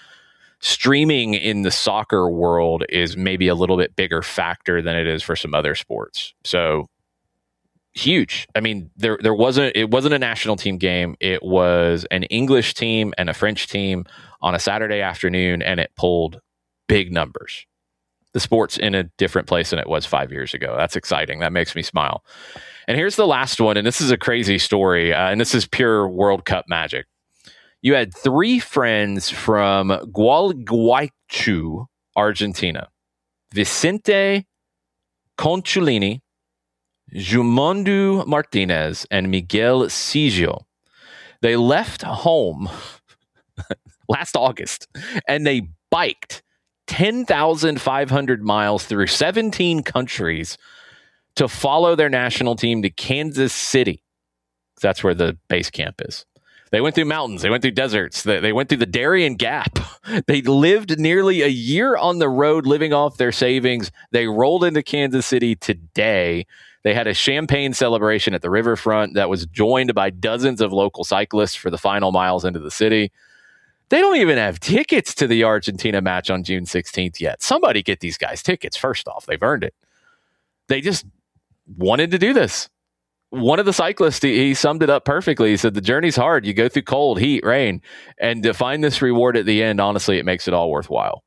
streaming in the soccer world is maybe a little bit bigger factor than it is for some other sports. So huge. I mean, it wasn't a national team game. It was an English team and a French team on a Saturday afternoon, and it pulled big numbers. The sport's in a different place than it was 5 years ago. That's exciting. That makes me smile. And here's the last one, and this is a crazy story, and this is pure World Cup magic. You had three friends from Gualeguaychú, Argentina: Vicente Conchulini, Jumondo Martinez, and Miguel Sigio. They left home last August, and they biked 10,500 miles through 17 countries to follow their national team to Kansas City. That's where the base camp is. They went through mountains. They went through deserts. They went through the Darien Gap. They lived nearly a year on the road, living off their savings. They rolled into Kansas City today. They had a champagne celebration at the riverfront that was joined by dozens of local cyclists for the final miles into the city. They don't even have tickets to the Argentina match on June 16th yet. Somebody get these guys tickets, first off. They've earned it. They just wanted to do this. One of the cyclists, he summed it up perfectly. He said, the journey's hard. You go through cold, heat, rain. And to find this reward at the end, honestly, it makes it all worthwhile.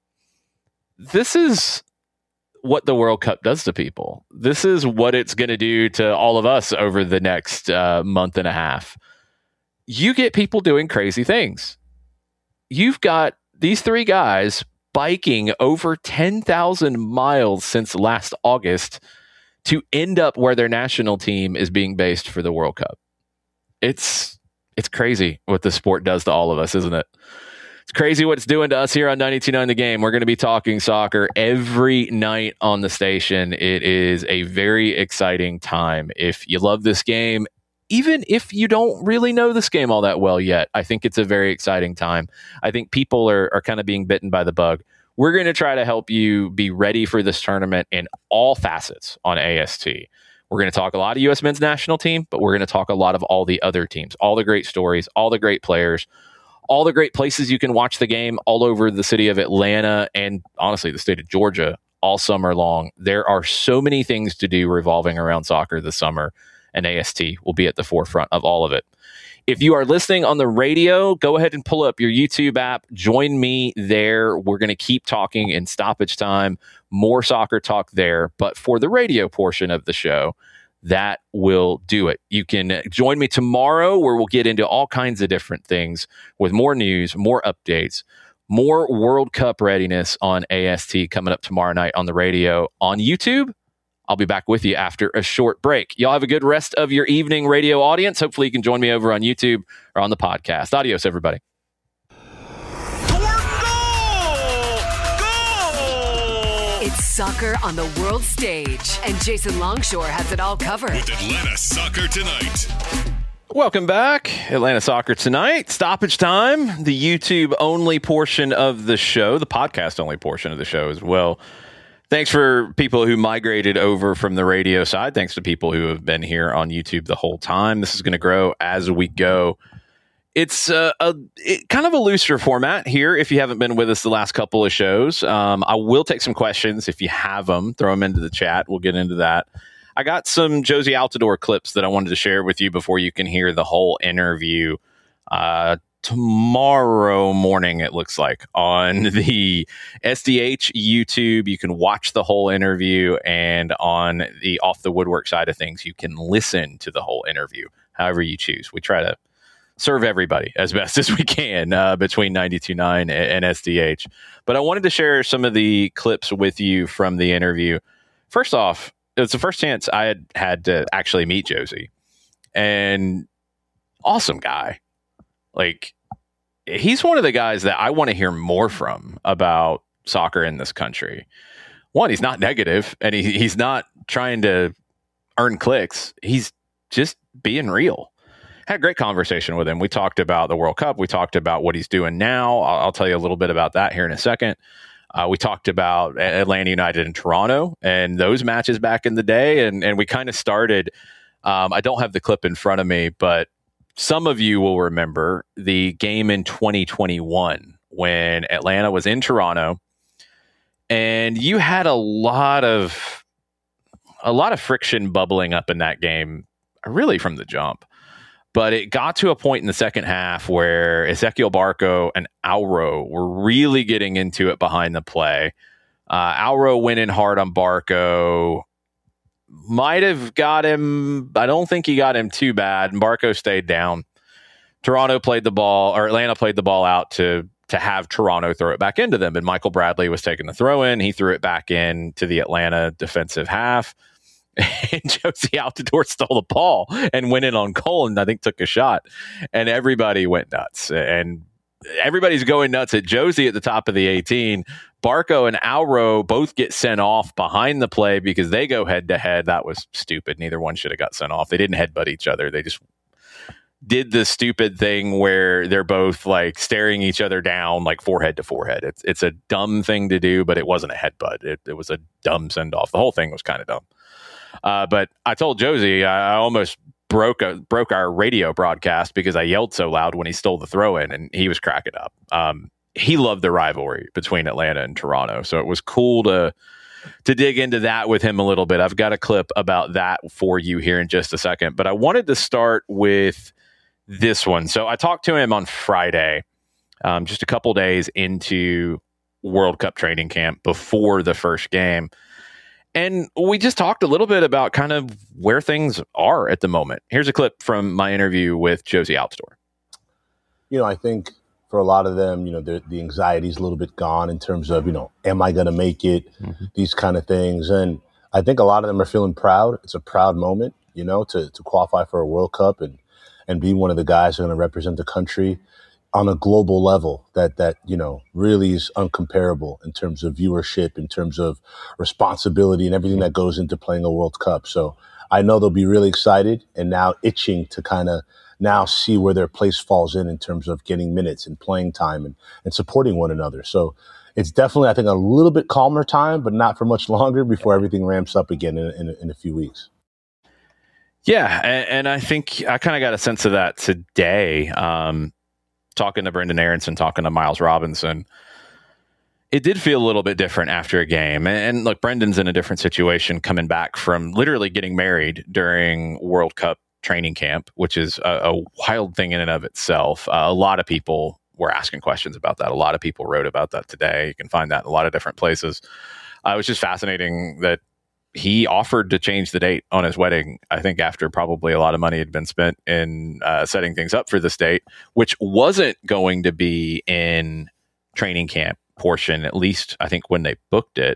This is what the World Cup does to people. This is what it's going to do to all of us over the next month and a half. You get people doing crazy things. You've got these three guys biking over 10,000 miles since last August to end up where their national team is being based for the World Cup. It's crazy what the sport does to all of us, isn't it? It's crazy what it's doing to us here on 92.9 The Game. We're going to be talking soccer every night on the station. It is a very exciting time. If you love this game, even if you don't really know this game all that well yet, I think it's a very exciting time. I think people are kind of being bitten by the bug. We're going to try to help you be ready for this tournament in all facets on AST. We're going to talk a lot of U.S. men's national team, but we're going to talk a lot of all the other teams, all the great stories, all the great players, all the great places you can watch the game all over the city of Atlanta and honestly the state of Georgia all summer long. There are so many things to do revolving around soccer this summer, and AST will be at the forefront of all of it. If you are listening on the radio, go ahead and pull up your YouTube app. Join me there. We're going to keep talking in stoppage time, more soccer talk there. But for the radio portion of the show, that will do it. You can join me tomorrow where we'll get into all kinds of different things with more news, more updates, more World Cup readiness on AST coming up tomorrow night on the radio. On YouTube, I'll be back with you after a short break. Y'all have a good rest of your evening, radio audience. Hopefully you can join me over on YouTube or on the podcast. Adios, everybody. It's Soccer on the world stage. And Jason Longshore has it all covered. With Atlanta Soccer Tonight. Welcome back. Atlanta Soccer Tonight. Stoppage time. The YouTube-only portion of the show. The podcast-only portion of the show as well. Thanks for people who migrated over from the radio side. Thanks to people who have been here on YouTube the whole time. This is going to grow as we go. It's kind of a looser format here if you haven't been with us the last couple of shows. I will take some questions if you have them. Throw them into the chat. We'll get into that. I got some Jozy Altidore clips that I wanted to share with you before you can hear the whole interview tomorrow morning, it looks like, on the SDH YouTube. You can watch the whole interview, and on the Off the Woodwork side of things, you can listen to the whole interview, however you choose. We try to serve everybody as best as we can between 92.9 and SDH. But I wanted to share some of the clips with you from the interview. First off, it's the first chance I had to actually meet Jozy. And awesome guy. Like, he's one of the guys that I want to hear more from about soccer in this country. One, he's not negative, and he's not trying to earn clicks. He's just being real. Had a great conversation with him. We talked about the World Cup. We talked about what he's doing now. I'll tell you a little bit about that here in a second. We talked about Atlanta United and Toronto and those matches back in the day. And we kind of started, I don't have the clip in front of me, but some of you will remember the game in 2021 when Atlanta was in Toronto, and you had a lot of friction bubbling up in that game, really from the jump. But it got to a point in the second half where Ezequiel Barco and Auro were really getting into it behind the play. Auro went in hard on Barco. Might have got him. I don't think he got him too bad. And Barco stayed down. Atlanta played the ball out to have Toronto throw it back into them. And Michael Bradley was taking the throw in. He threw it back in to the Atlanta defensive half. And Jozy Altidore stole the ball and went in on Cole and I think took a shot. And everybody went nuts. And everybody's going nuts at Jozy at the top of the 18. Barco and Auro both get sent off behind the play because they go head to head. That was stupid. Neither one should have got sent off. They didn't headbutt each other. They just did the stupid thing where they're both like staring each other down, like forehead to forehead. It's a dumb thing to do, but it wasn't a headbutt. It was a dumb send off. The whole thing was kind of dumb. But I told Jozy I almost broke our radio broadcast because I yelled so loud when he stole the throw in, and he was cracking up. He loved the rivalry between Atlanta and Toronto, so it was cool to dig into that with him a little bit. I've got a clip about that for you here in just a second, but I wanted to start with this one. So I talked to him on Friday, just a couple days into World Cup training camp before the first game. And we just talked a little bit about kind of where things are at the moment. Here's a clip from my interview with Jozy Altidore. I think for a lot of them, the anxiety is a little bit gone in terms of, am I going to make it? Mm-hmm. These kind of things. And I think a lot of them are feeling proud. It's a proud moment, to qualify for a World Cup and be one of the guys who are going to represent the country on a global level that really is uncomparable in terms of viewership, in terms of responsibility and everything that goes into playing a World Cup. So I know they'll be really excited and now itching to kind of now see where their place falls in terms of getting minutes and playing time and supporting one another. So it's definitely, I think, a little bit calmer time, but not for much longer before everything ramps up again in a few weeks. Yeah, and I think I kind of got a sense of that today. Talking to Brendan Aronson, talking to Miles Robinson, it did feel a little bit different after a game. And look, Brendan's in a different situation coming back from literally getting married during World Cup training camp, which is a wild thing in and of itself. A lot of people were asking questions about that. A lot of people wrote about that today. You can find that in a lot of different places. It was just fascinating that he offered to change the date on his wedding, I think after probably a lot of money had been spent in setting things up for this date, which wasn't going to be in training camp portion, at least I think when they booked it.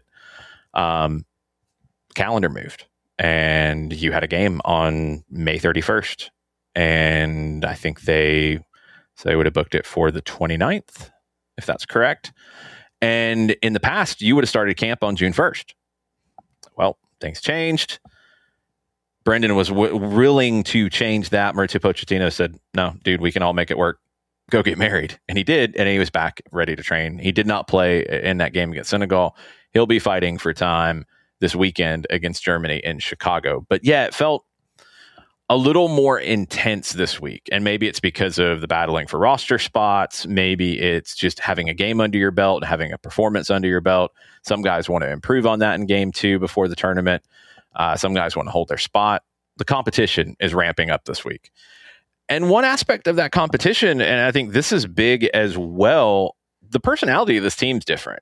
Calendar moved, and you had a game on May 31st. And I think they would have booked it for the 29th, if that's correct. And in the past, you would have started camp on June 1st. things changed. Brendan was willing to change that. Mauricio Pochettino said, no, dude, we can all make it work. Go get married. And he did, and he was back ready to train. He did not play in that game against Senegal. He'll be fighting for time this weekend against Germany in Chicago. But yeah, it felt a little more intense this week. And maybe it's because of the battling for roster spots. Maybe it's just having a game under your belt, having a performance under your belt. Some guys want to improve on that in game 2 before the tournament. Some guys want to hold their spot. The competition is ramping up this week. And one aspect of that competition, and I think this is big as well, the personality of this team's different.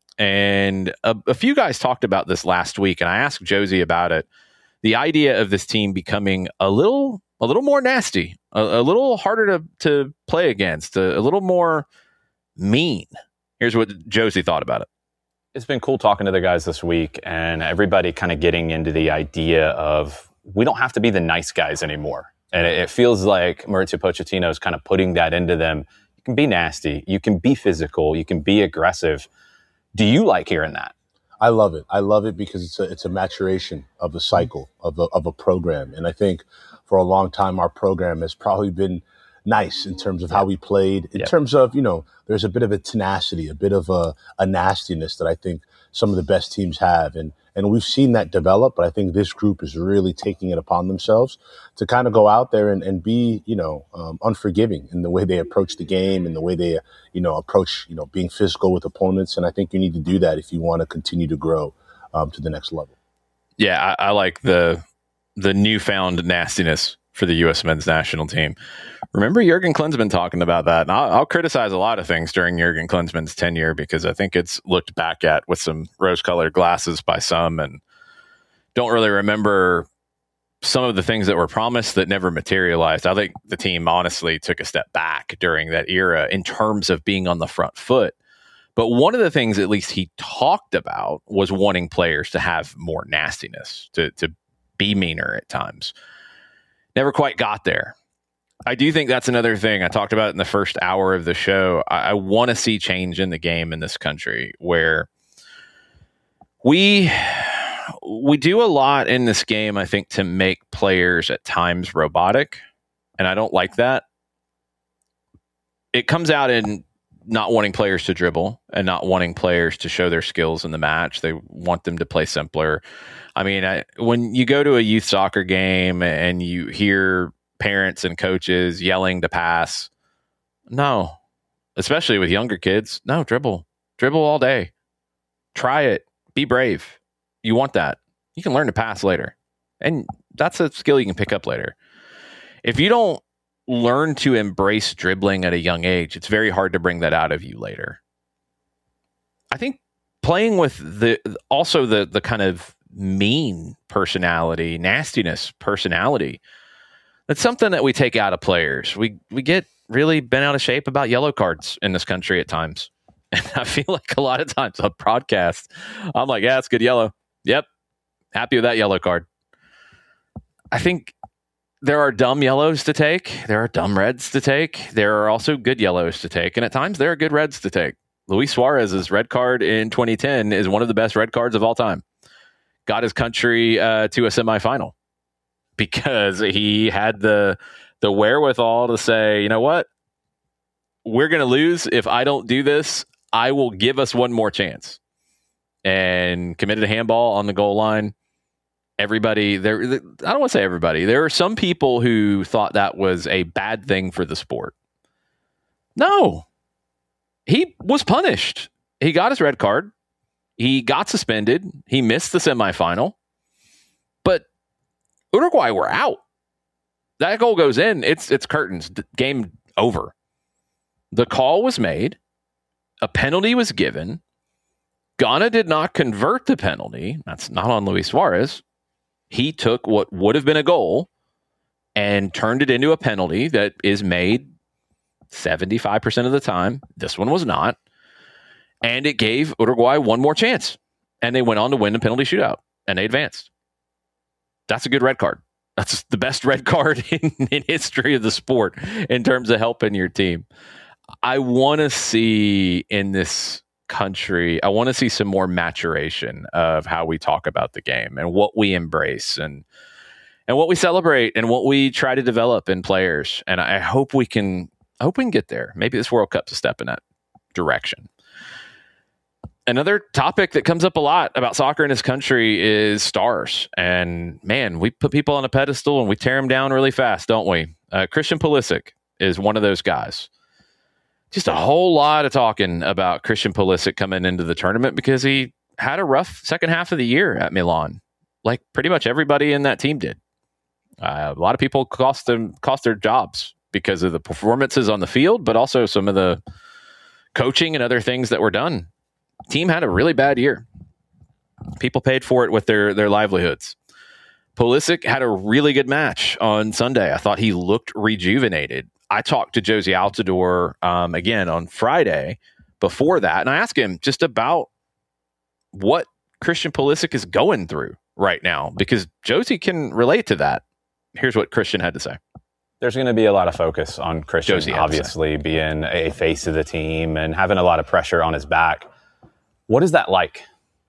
And a few guys talked about this last week, and I asked Josie about it. The idea of this team becoming a little more nasty, a little harder to play against, a little more mean. Here's what Josie thought about it. It's been cool talking to the guys this week, and everybody kind of getting into the idea of we don't have to be the nice guys anymore. And it feels like Mauricio Pochettino is kind of putting that into them. You can be nasty. You can be physical. You can be aggressive. Do you like hearing that? I love it. I love it because it's a maturation of the cycle of a program. And I think for a long time, our program has probably been nice in terms of how we played, in terms of, there's a bit of a tenacity, a bit of a nastiness that I think some of the best teams have. And we've seen that develop, but I think this group is really taking it upon themselves to kind of go out there and be, unforgiving in the way they approach the game and the way they, approach, being physical with opponents. And I think you need to do that if you want to continue to grow to the next level. Yeah, I like the newfound nastiness for the U.S. men's national team. Remember Jurgen Klinsmann talking about that? And I'll criticize a lot of things during Jurgen Klinsmann's tenure because I think it's looked back at with some rose-colored glasses by some and don't really remember some of the things that were promised that never materialized. I think the team honestly took a step back during that era in terms of being on the front foot. But one of the things at least he talked about was wanting players to have more nastiness, to be meaner at times. Never quite got there. I do think that's another thing I talked about in the first hour of the show. I want to see change in the game in this country where we do a lot in this game, I think, to make players at times robotic. And I don't like that. It comes out in not wanting players to dribble and not wanting players to show their skills in the match. They want them to play simpler. I mean, when you go to a youth soccer game and you hear parents and coaches yelling to pass, no, especially with younger kids, no, dribble all day. Try it. Be brave. You want that. You can learn to pass later. And that's a skill you can pick up later. If you don't learn to embrace dribbling at a young age, it's very hard to bring that out of you later. I think playing with the kind of mean personality, nastiness personality, that's something that we take out of players. We get really bent out of shape about yellow cards in this country at times. And I feel like a lot of times on podcasts, I'm like, yeah, it's good yellow. Yep. Happy with that yellow card. I think there are dumb yellows to take. There are dumb reds to take. There are also good yellows to take. And at times there are good reds to take. Luis Suarez's red card in 2010 is one of the best red cards of all time. Got his country to a semifinal because he had the wherewithal to say, you know what? We're going to lose. If I don't do this, I will give us one more chance. And committed a handball on the goal line. Everybody there, I don't want to say everybody. There are some people who thought that was a bad thing for the sport. No. He was punished. He got his red card. He got suspended. He missed the semifinal. But Uruguay were out. That goal goes in. It's curtains. Game over. The call was made. A penalty was given. Ghana did not convert the penalty. That's not on Luis Suarez. He took what would have been a goal and turned it into a penalty that is made 75% of the time. This one was not. And it gave Uruguay one more chance. And they went on to win the penalty shootout. And they advanced. That's a good red card. That's the best red card in history of the sport in terms of helping your team. I want to see in this country, I want to see some more maturation of how we talk about the game and what we embrace and what we celebrate and what we try to develop in players. And I hope we can get there. Maybe this World Cup's a step in that direction. Another topic that comes up a lot about soccer in this country is stars. And man, we put people on a pedestal and we tear them down really fast, don't we? Christian Pulisic is one of those guys. Just a whole lot of talking about Christian Pulisic coming into the tournament because he had a rough second half of the year at Milan, like pretty much everybody in that team did. A lot of people cost their jobs because of the performances on the field, but also some of the coaching and other things that were done. Team had a really bad year. People paid for it with their livelihoods. Pulisic had a really good match on Sunday. I thought he looked rejuvenated. I talked to Jozy Altidore again on Friday before that, and I asked him just about what Christian Pulisic is going through right now, because Jozy can relate to that. Here's what Christian had to say. There's going to be a lot of focus on Christian, obviously being a face of the team and having a lot of pressure on his back. What is that like?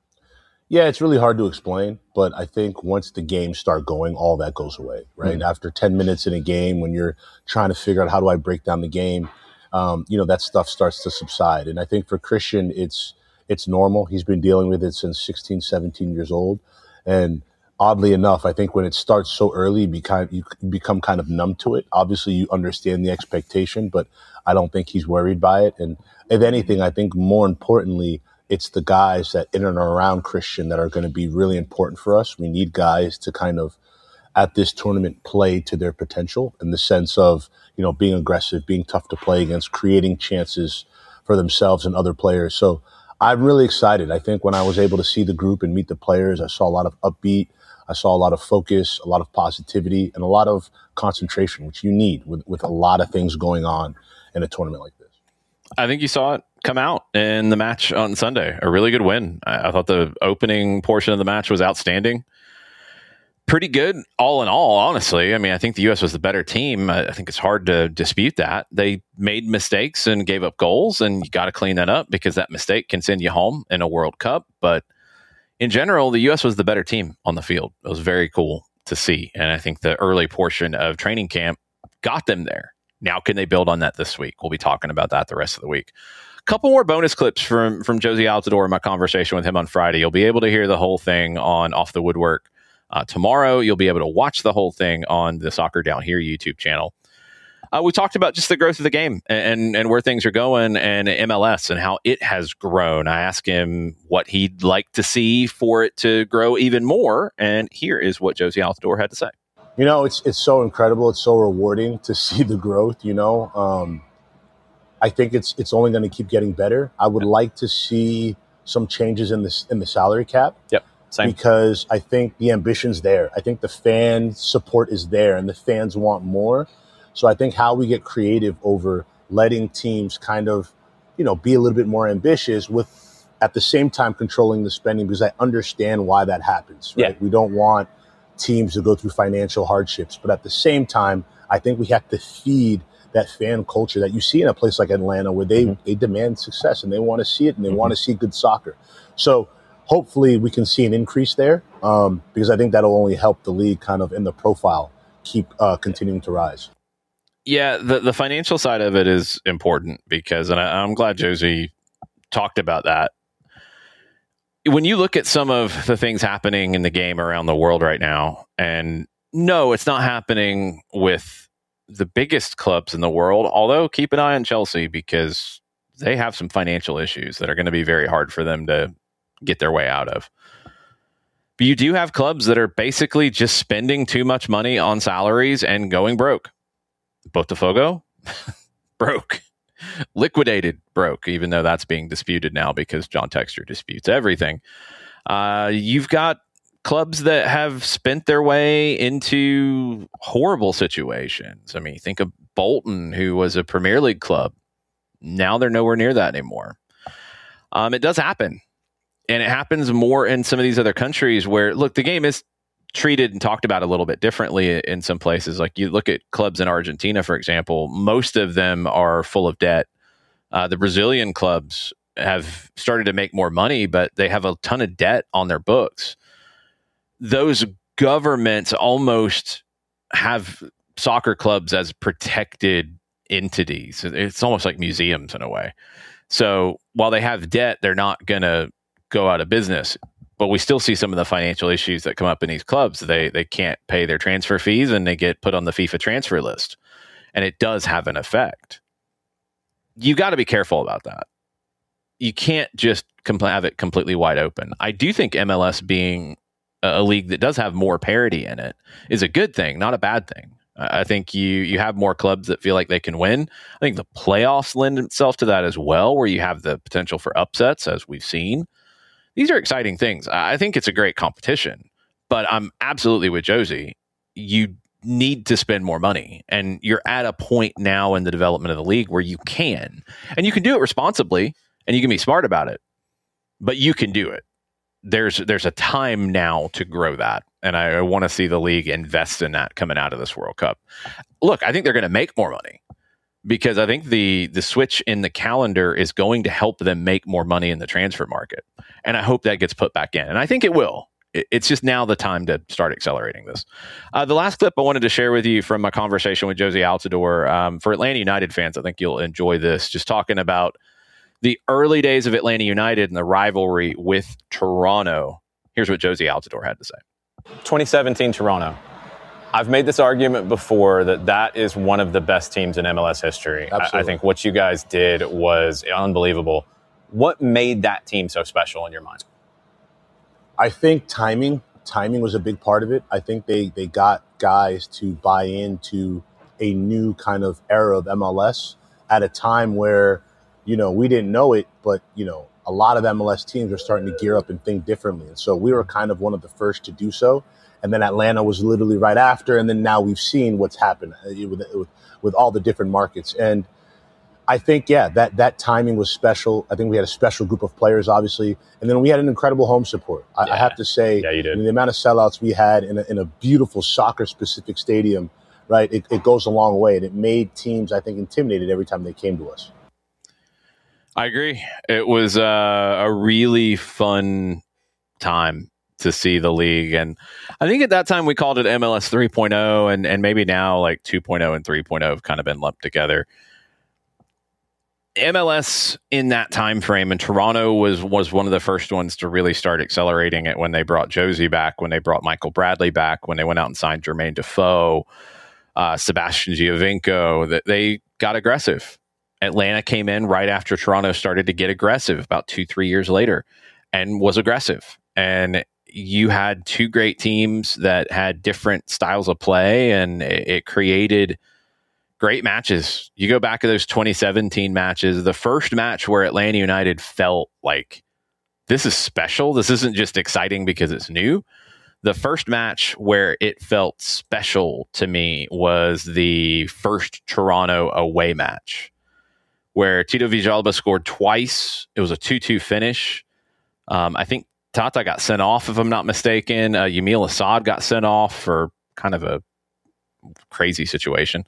Yeah, it's really hard to explain, but I think once the games start going, all that goes away, right? Mm-hmm. After 10 minutes in a game, when you're trying to figure out how do I break down the game, that stuff starts to subside. And I think for Christian, it's normal. He's been dealing with it since 16, 17 years old. And oddly enough, I think when it starts so early, you become kind of numb to it. Obviously, you understand the expectation, but I don't think he's worried by it. And if anything, I think more importantly, it's the guys that in and around Christian that are going to be really important for us. We need guys to kind of, at this tournament, play to their potential in the sense of, being aggressive, being tough to play against, creating chances for themselves and other players. So I'm really excited. I think when I was able to see the group and meet the players, I saw a lot of upbeat, I saw a lot of focus, a lot of positivity, and a lot of concentration, which you need with a lot of things going on in a tournament like this. I think you saw it come out in the match on Sunday. A really good win. I thought the opening portion of the match was outstanding. Pretty good all in all, honestly. I mean, I think the U.S. was the better team. I think it's hard to dispute that. They made mistakes and gave up goals, and you got to clean that up because that mistake can send you home in a World Cup. But in general, the U.S. was the better team on the field. It was very cool to see. And I think the early portion of training camp got them there. Now, can they build on that this week? We'll be talking about that the rest of the week. A couple more bonus clips from Jozy Altidore in my conversation with him on Friday. You'll be able to hear the whole thing on Off the Woodwork tomorrow. You'll be able to watch the whole thing on the Soccer Down Here YouTube channel. We talked about just the growth of the game and where things are going and MLS and how it has grown. I asked him what he'd like to see for it to grow even more. And here is what Jozy Altidore had to say. It's so incredible. It's so rewarding to see the growth, I think it's only going to keep getting better. I would like to see some changes in the salary cap. Yep. Same. Because I think the ambition's there. I think the fan support is there and the fans want more. So I think how we get creative over letting teams kind of, be a little bit more ambitious with at the same time controlling the spending, because I understand why that happens. Right? Yeah. We don't want teams to go through financial hardships, but at the same time, I think we have to feed that fan culture that you see in a place like Atlanta where they demand success and they want to see it and they want to see good soccer. So hopefully we can see an increase there because I think that'll only help the league kind of in the profile keep continuing to rise. Yeah, the financial side of it is important because, and I'm glad Jozy talked about that. When you look at some of the things happening in the game around the world right now, and no, it's not happening with the biggest clubs in the world, although keep an eye on Chelsea because they have some financial issues that are going to be very hard for them to get their way out of. But you do have clubs that are basically just spending too much money on salaries and going broke. Botafogo, broke. Liquidated, broke, even though that's being disputed now because John Textor disputes everything. You've got clubs that have spent their way into horrible situations. I mean, think of Bolton, who was a Premier League club. Now they're nowhere near that anymore. It does happen. And it happens more in some of these other countries where, look, the game is treated and talked about a little bit differently in some places. Like you look at clubs in Argentina, for example, most of them are full of debt. The Brazilian clubs have started to make more money, but they have a ton of debt on their books. Those governments almost have soccer clubs as protected entities. It's almost like museums in a way. So while they have debt, they're not going to go out of business. But we still see some of the financial issues that come up in these clubs. They can't pay their transfer fees and they get put on the FIFA transfer list. And it does have an effect. You got to be careful about that. You can't just have it completely wide open. I do think MLS being a league that does have more parity in it is a good thing, not a bad thing. I think you have more clubs that feel like they can win. I think the playoffs lend itself to that as well, where you have the potential for upsets, as we've seen. These are exciting things. I think it's a great competition, but I'm absolutely with Josie. You need to spend more money, and you're at a point now in the development of the league where you can, and you can do it responsibly, and you can be smart about it, but you can do it. There's a time now to grow that, and I want to see the league invest in that coming out of this World Cup. Look, I think they're going to make more money, because I think the switch in the calendar is going to help them make more money in the transfer market. And I hope that gets put back in. And I think it will. It's just now the time to start accelerating this. The last clip I wanted to share with you from my conversation with Josie Altidore. For Atlanta United fans, I think you'll enjoy this. Just talking about the early days of Atlanta United and the rivalry with Toronto. Here's what Josie Altidore had to say. 2017 Toronto. I've made this argument before that is one of the best teams in MLS history. I think what you guys did was unbelievable. What made that team so special in your mind? I think timing was a big part of it. I think they got guys to buy into a new kind of era of MLS at a time where, we didn't know it, but, a lot of MLS teams are starting to gear up and think differently. And so we were kind of one of the first to do so. And then Atlanta was literally right after. And then now we've seen what's happened with all the different markets. And I think, that timing was special. I think we had a special group of players, obviously. And then we had an incredible home support. I have to say, you did. The amount of sellouts we had in a beautiful soccer-specific stadium, right, it goes a long way. And it made teams, I think, intimidated every time they came to us. I agree. It was a really fun time to see the league. And I think at that time we called it MLS 3.0 and maybe now like 2.0 and 3.0 have kind of been lumped together. MLS in that time frame, and Toronto was one of the first ones to really start accelerating it when they brought Josie back, when they brought Michael Bradley back, when they went out and signed Jermaine Defoe, Sebastian Giovinco, that they got aggressive. Atlanta came in right after Toronto started to get aggressive about 2-3 years later and was aggressive. And you had two great teams that had different styles of play, and it created great matches. You go back to those 2017 matches, the first match where Atlanta United felt like this is special. This isn't just exciting because it's new. The first match where it felt special to me was the first Toronto away match, where Tito Villalba scored twice. It was a 2-2 finish. I think Tata got sent off, if I'm not mistaken. Yamil Assad got sent off for kind of a crazy situation.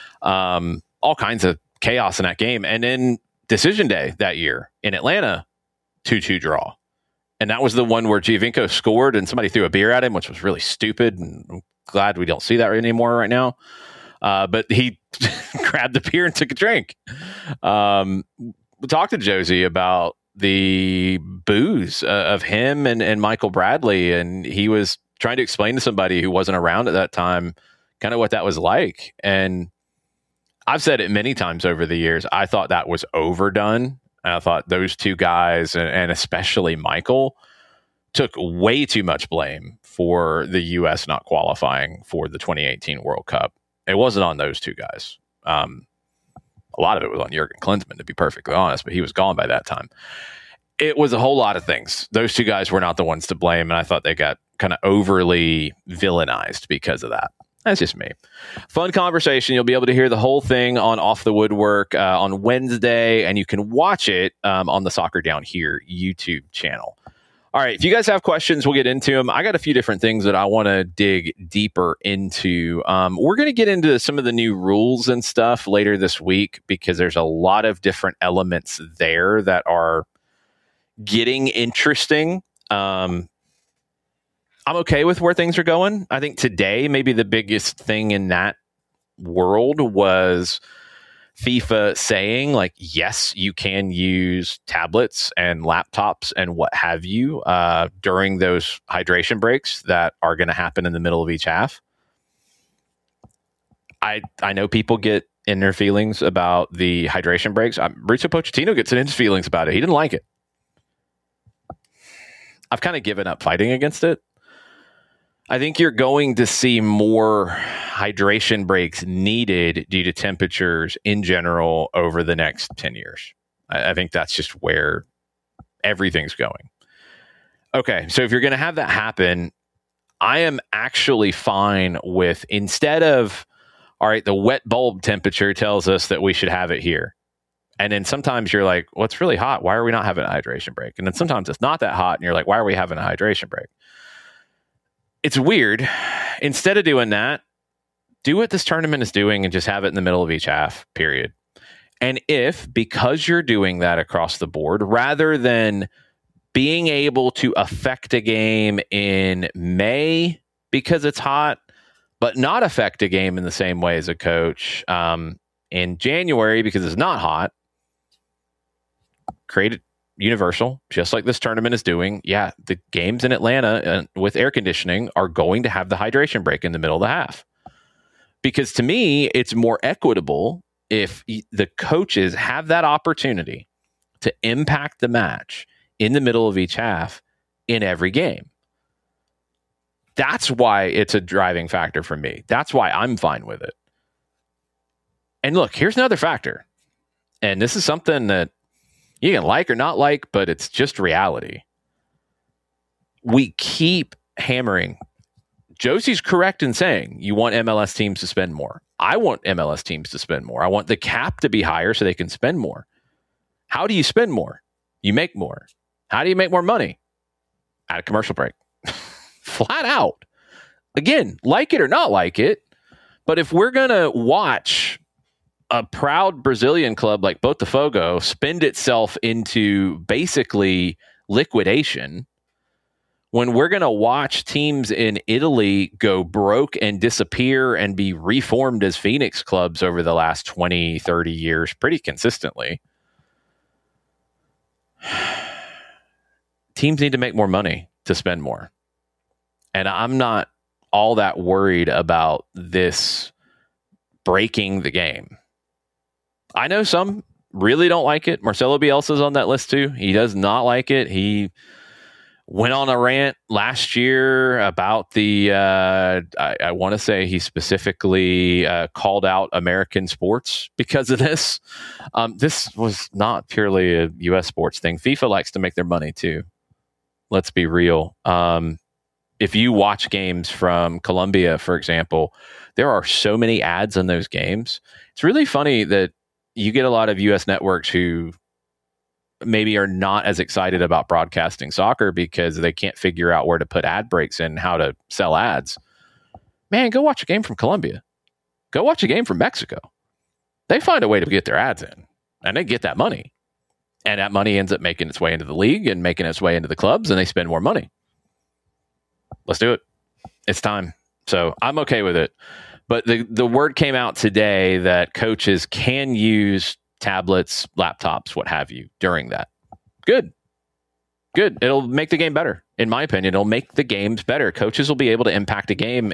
All kinds of chaos in that game. And then decision day that year in Atlanta, 2-2 draw. And that was the one where Giovinco scored and somebody threw a beer at him, which was really stupid. And I'm glad we don't see that anymore right now. But he grabbed the beer and took a drink. We talked to Josie about the booze of him and Michael Bradley. And he was trying to explain to somebody who wasn't around at that time kind of what that was like. And I've said it many times over the years. I thought that was overdone. I thought those two guys, and especially Michael, took way too much blame for the U.S. not qualifying for the 2018 World Cup. It wasn't on those two guys. A lot of it was on Jurgen Klinsmann, to be perfectly honest, but he was gone by that time. It was a whole lot of things. Those two guys were not the ones to blame, and I thought they got kind of overly villainized because of that. That's just me. Fun conversation. You'll be able to hear the whole thing on Off the Woodwork on Wednesday, and you can watch it on the Soccer Down Here YouTube channel. All right, if you guys have questions, we'll get into them. I got a few different things that I want to dig deeper into. We're going to get into some of the new rules and stuff later this week because there's a lot of different elements there that are getting interesting. I'm okay with where things are going. I think today, maybe the biggest thing in that world was FIFA saying, like, yes, you can use tablets and laptops and what have you during those hydration breaks that are going to happen in the middle of each half. I know people get in their feelings about the hydration breaks. Mauricio Pochettino gets in his feelings about it. He didn't like it. I've kind of given up fighting against it. I think you're going to see more hydration breaks needed due to temperatures in general over the next 10 years. I think that's just where everything's going. Okay, so if you're going to have that happen, I am actually fine with, instead of, all right, the wet bulb temperature tells us that we should have it here. And then sometimes you're like, well, it's really hot. Why are we not having a hydration break? And then sometimes it's not that hot and you're like, why are we having a hydration break? It's weird. Instead of doing that, do what this tournament is doing and just have it in the middle of each half, period. And if, because you're doing that across the board, rather than being able to affect a game in May because it's hot, but not affect a game in the same way as a coach in January because it's not hot, create it universal, just like this tournament is doing. Yeah, the games in Atlanta with air conditioning are going to have the hydration break in the middle of the half. Because to me, it's more equitable if the coaches have that opportunity to impact the match in the middle of each half in every game. That's why it's a driving factor for me. That's why I'm fine with it. And look, here's another factor. And this is something that you can like or not like, but it's just reality. We keep hammering. Josie's correct in saying you want MLS teams to spend more. I want MLS teams to spend more. I want the cap to be higher so they can spend more. How do you spend more? You make more. How do you make more money? At a commercial break. Flat out. Again, like it or not like it, but if we're going to watch a proud Brazilian club like Botafogo spend itself into basically liquidation, when we're going to watch teams in Italy go broke and disappear and be reformed as Phoenix clubs over the last 20, 30 years pretty consistently, teams need to make more money to spend more. And I'm not all that worried about this breaking the game. I know some really don't like it. Marcelo Bielsa's on that list too. He does not like it. He went on a rant last year about the, I want to say he specifically called out American sports because of this. This was not purely a U.S. sports thing. FIFA likes to make their money too. Let's be real. If you watch games from Colombia, for example, there are so many ads in those games. It's really funny that you get a lot of U.S. networks who maybe are not as excited about broadcasting soccer because they can't figure out where to put ad breaks and how to sell ads. Man, go watch a game from Colombia. Go watch a game from Mexico. They find a way to get their ads in, and they get that money. And that money ends up making its way into the league and making its way into the clubs, and they spend more money. Let's do it. It's time. So I'm okay with it. But the word came out today that coaches can use tablets, laptops, what have you, during that. Good. It'll make the game better. In my opinion, it'll make the games better. Coaches will be able to impact a game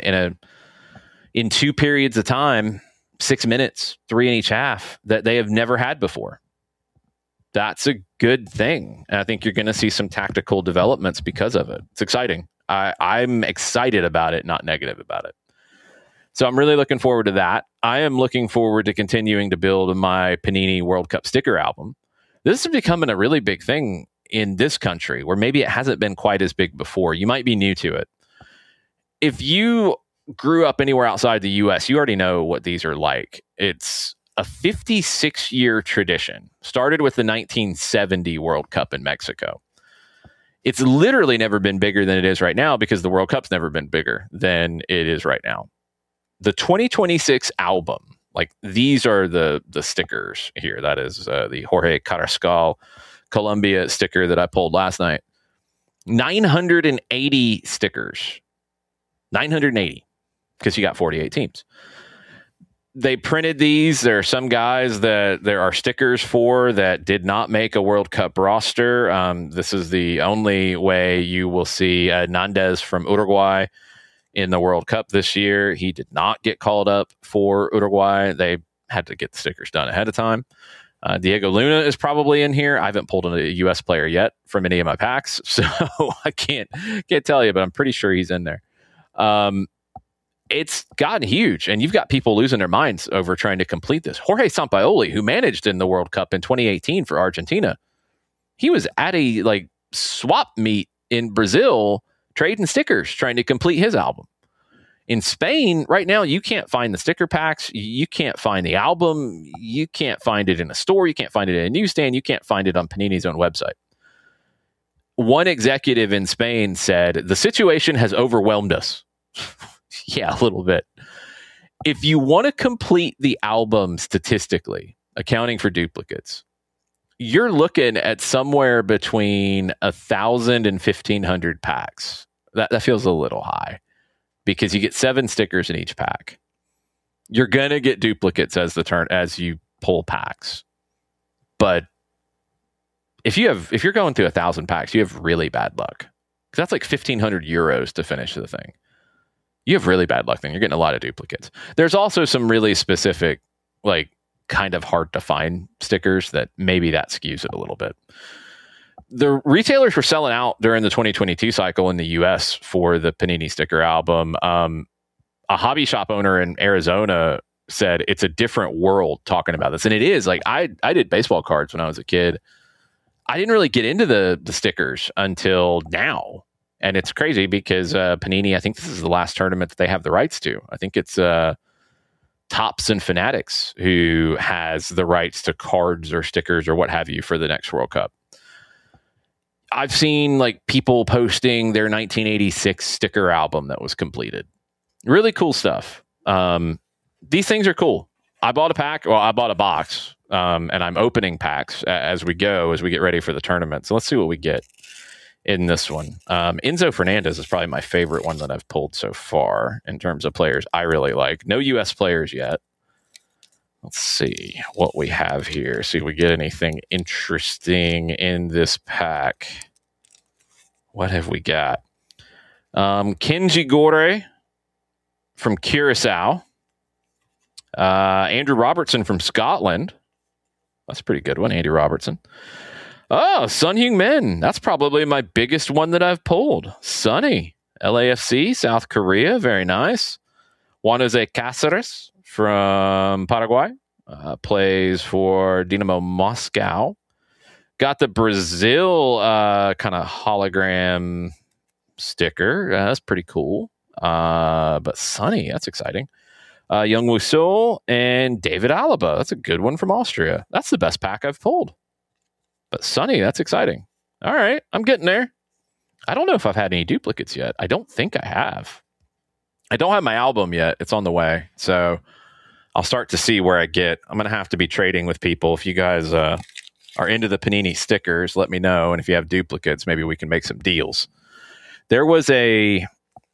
in 2 periods of time, 6 minutes, 3 in each half, that they have never had before. That's a good thing. And I think you're going to see some tactical developments because of it. It's exciting. I'm excited about it, not negative about it. So I'm really looking forward to that. I am looking forward to continuing to build my Panini World Cup sticker album. This is becoming a really big thing in this country where maybe it hasn't been quite as big before. You might be new to it. If you grew up anywhere outside the U.S., you already know what these are like. It's a 56-year tradition. Started with the 1970 World Cup in Mexico. It's literally never been bigger than it is right now because the World Cup's never been bigger than it is right now. The 2026 album, like these are the stickers here. That is the Jorge Carrascal Colombia sticker that I pulled last night. 980 stickers. 980, because you got 48 teams. They printed these. There are some guys that there are stickers for that did not make a World Cup roster. This is the only way you will see Nandez from Uruguay in the World Cup this year. He did not get called up for Uruguay. They had to get the stickers done ahead of time. Diego Luna is probably in here. I haven't pulled a U.S. player yet from any of my packs, so I can't tell you, but I'm pretty sure he's in there. It's gotten huge, and you've got people losing their minds over trying to complete this. Jorge Sampaoli, who managed in the World Cup in 2018 for Argentina, he was at a swap meet in Brazil trading stickers trying to complete his album. In Spain, right now, you can't find the sticker packs. You can't find the album. You can't find it in a store. You can't find it in a newsstand. You can't find it on Panini's own website. One executive in Spain said, "The situation has overwhelmed us." Yeah, a little bit. If you want to complete the album statistically, accounting for duplicates, you're looking at somewhere between 1,000 and 1,500 packs. That feels a little high because you get 7 stickers in each pack. You're gonna get duplicates as you pull packs, but if you're going through 1,000 packs, you have really bad luck because that's like 1,500 euros to finish the thing. You have really bad luck then. You're getting a lot of duplicates. There's also some really specific, kind of hard to find stickers that maybe that skews it a little bit. The retailers were selling out during the 2022 cycle in the US for the Panini sticker album. A hobby shop owner in Arizona said it's a different world talking about this. And it is. I did baseball cards when I was a kid. I didn't really get into the stickers until now. And it's crazy because Panini, I think this is the last tournament that they have the rights to. I think it's Topps and Fanatics who has the rights to cards or stickers or what have you for the next World Cup. I've seen people posting their 1986 sticker album that was completed. Really cool stuff. These things are cool. I bought a box, and I'm opening packs as we get ready for the tournament. So let's see what we get in this one. Enzo Fernandez is probably my favorite one that I've pulled so far in terms of players I really like. No U.S. players yet. Let's see what we have here. See if we get anything interesting in this pack. What have we got? Kenji Gore from Curacao. Andrew Robertson from Scotland. That's a pretty good one, Andy Robertson. Oh, Son Heung-min. That's probably my biggest one that I've pulled. Sonny, LAFC, South Korea. Very nice. Juan Jose Cáceres from Paraguay. Plays for Dynamo Moscow. Got the Brazil kind of hologram sticker. That's pretty cool. But Sonny, that's exciting. Young Woo-Seol and David Alaba. That's a good one from Austria. That's the best pack I've pulled. But Sonny, that's exciting. All right, I'm getting there. I don't know if I've had any duplicates yet. I don't think I have. I don't have my album yet. It's on the way. So I'll start to see where I get. I'm going to have to be trading with people. If you guys are into the Panini stickers, let me know. And if you have duplicates, maybe we can make some deals. There was a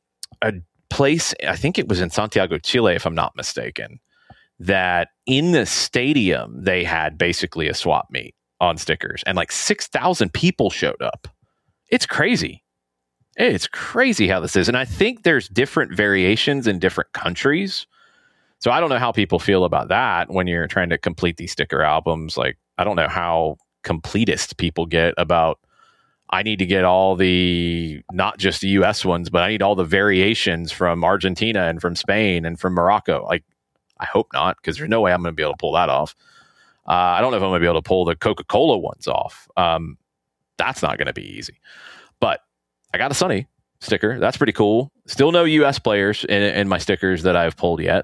place, I think it was in Santiago, Chile, if I'm not mistaken, that in the stadium, they had basically a swap meet on stickers, and 6,000 people showed up. It's crazy. It's crazy how this is. And I think there's different variations in different countries. So I don't know how people feel about that when you're trying to complete these sticker albums. I don't know how completist people get about, I need to get all the, not just the US ones, but I need all the variations from Argentina and from Spain and from Morocco. I hope not, because there's no way I'm going to be able to pull that off. I don't know if I'm going to be able to pull the Coca-Cola ones off. That's not going to be easy. But I got a Sonny sticker. That's pretty cool. Still no U.S. players in my stickers that I've pulled yet.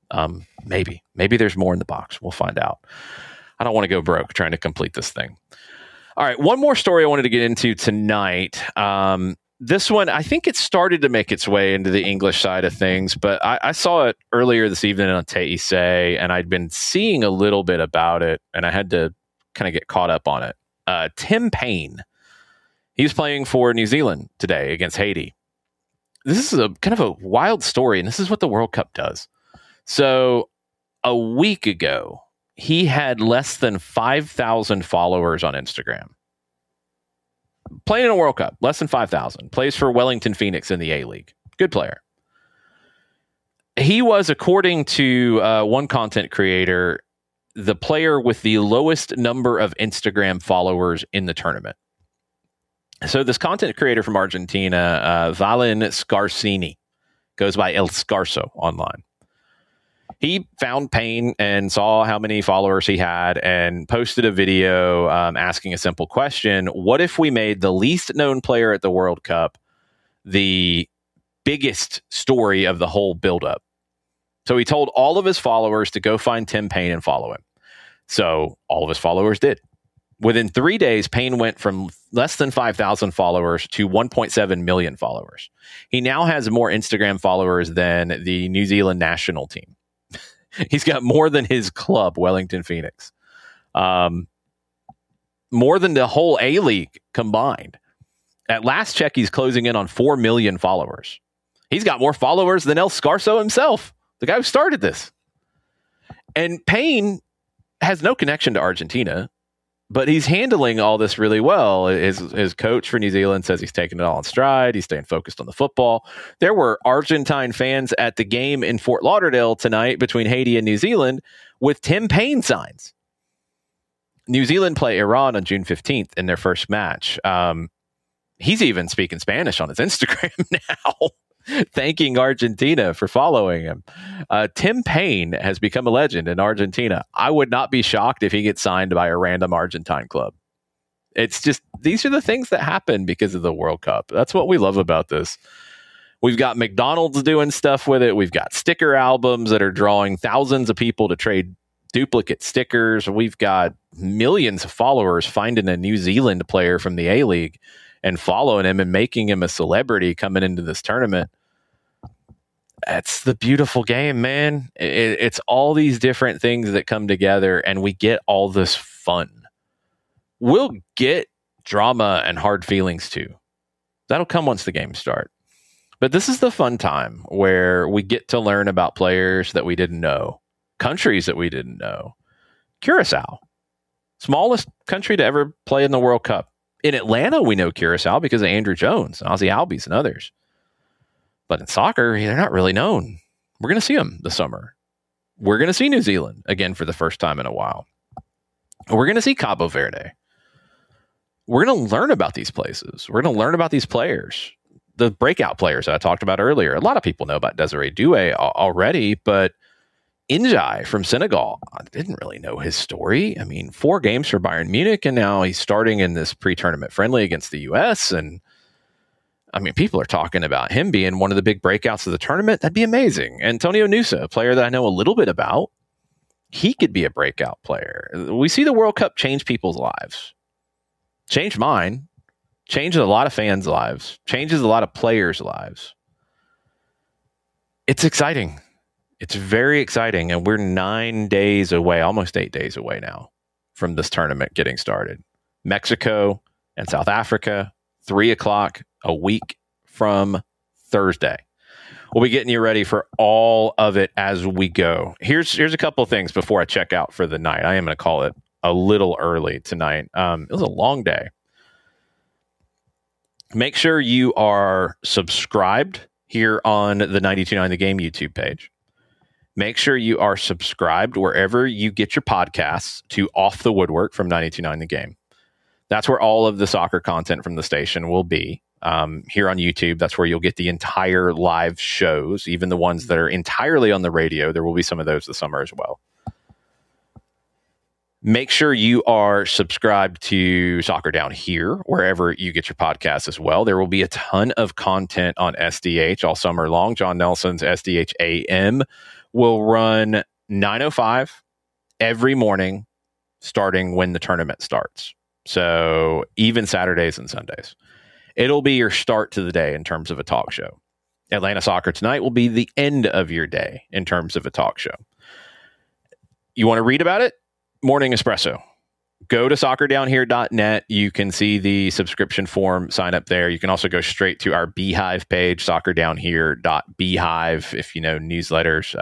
Maybe there's more in the box. We'll find out. I don't want to go broke trying to complete this thing. All right, one more story I wanted to get into tonight. This one, I think it started to make its way into the English side of things, but I saw it earlier this evening on TIC, and I'd been seeing a little bit about it, and I had to kind of get caught up on it. Tim Payne. He's playing for New Zealand today against Haiti. This is a kind of a wild story, and this is what the World Cup does. So a week ago, he had less than 5,000 followers on Instagram. Playing in a World Cup, less than 5,000. Plays for Wellington Phoenix in the A-League. Good player. He was, according to one content creator, the player with the lowest number of Instagram followers in the tournament. So this content creator from Argentina, Valen Scarsini, goes by El Scarso online. He found Payne and saw how many followers he had and posted a video asking a simple question. What if we made the least known player at the World Cup the biggest story of the whole buildup? So he told all of his followers to go find Tim Payne and follow him. So all of his followers did. Within 3 days, Payne went from less than 5,000 followers to 1.7 million followers. He now has more Instagram followers than the New Zealand national team. He's got more than his club, Wellington Phoenix. More than the whole A-League combined. At last check, he's closing in on 4 million followers. He's got more followers than El Scarso himself, the guy who started this. And Payne has no connection to Argentina, but he's handling all this really well. His coach for New Zealand says he's taking it all in stride. He's staying focused on the football. There were Argentine fans at the game in Fort Lauderdale tonight between Haiti and New Zealand with Tim Payne signs. New Zealand play Iran on June 15th in their first match. He's even speaking Spanish on his Instagram now, thanking Argentina for following him. Tim Payne has become a legend in Argentina. I would not be shocked if he gets signed by a random Argentine club. It's just, these are the things that happen because of the World Cup. That's what we love about this. We've got McDonald's doing stuff with it. We've got sticker albums that are drawing thousands of people to trade duplicate stickers. We've got millions of followers finding a New Zealand player from the A-League and following him and making him a celebrity coming into this tournament. That's the beautiful game, man. It's all these different things that come together and we get all this fun. We'll get drama and hard feelings too. That'll come once the games start. But this is the fun time where we get to learn about players that we didn't know, countries that we didn't know. Curacao, smallest country to ever play in the World Cup. In Atlanta, we know Curacao because of Andrew Jones, Ozzy Albies, and others. But in soccer, they're not really known. We're going to see them this summer. We're going to see New Zealand again for the first time in a while. We're going to see Cabo Verde. We're going to learn about these places. We're going to learn about these players. The breakout players that I talked about earlier. A lot of people know about Desiree Doué already, but Njai from Senegal, I didn't really know his story. I mean, 4 games for Bayern Munich, and now he's starting in this pre-tournament friendly against the U.S., and I mean, people are talking about him being one of the big breakouts of the tournament. That'd be amazing. Antonio Nusa, a player that I know a little bit about, he could be a breakout player. We see the World Cup change people's lives. Change mine. Changes a lot of fans' lives. Changes a lot of players' lives. It's exciting. It's very exciting. And we're 9 days away, almost 8 days away now from this tournament getting started. Mexico and South Africa, 3:00 a week from Thursday. We'll be getting you ready for all of it as we go. Here's a couple of things before I check out for the night. I am going to call it a little early tonight. It was a long day. Make sure you are subscribed here on the 92.9 The Game YouTube page. Make sure you are subscribed wherever you get your podcasts to Off the Woodwork from 92.9 The Game. That's where all of the soccer content from the station will be. Here on YouTube, that's where you'll get the entire live shows, even the ones that are entirely on the radio. There will be some of those this summer as well. Make sure you are subscribed to Soccer Down Here, wherever you get your podcasts as well. There will be a ton of content on SDH all summer long. John Nelson's SDH AM will run 9:05 every morning, starting when the tournament starts. So even Saturdays and Sundays. It'll be your start to the day in terms of a talk show. Atlanta Soccer Tonight will be the end of your day in terms of a talk show. You want to read about it? Morning Espresso. go to soccerdownhere.net. You can see the subscription form, sign up there. You can also go straight to our Beehive page, soccerdownhere.beehive. If you know newsletters,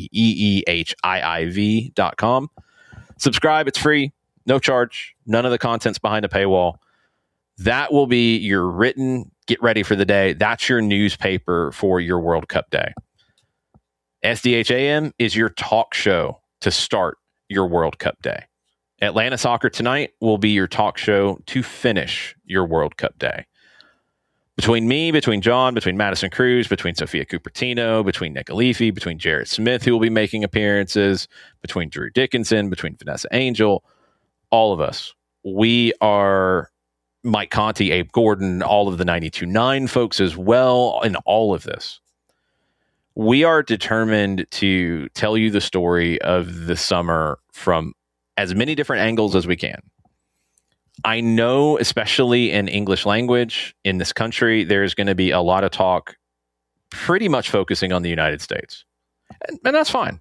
beehiiv.com. Subscribe. It's free. No charge. None of the content's behind a paywall. That will be your written get ready for the day. That's your newspaper for your World Cup day. SDHAM is your talk show to start your World Cup day. Atlanta Soccer Tonight will be your talk show to finish your World Cup day. Between me, between John, between Madison Cruz, between Sophia Cupertino, between Nick Alifi, between Jared Smith, who will be making appearances, between Drew Dickinson, between Vanessa Angel, all of us. We are Mike Conti, Abe Gordon, all of the 92.9 folks as well in all of this. We are determined to tell you the story of the summer from as many different angles as we can. I know, especially in English language in this country, there's going to be a lot of talk pretty much focusing on the United States. And that's fine.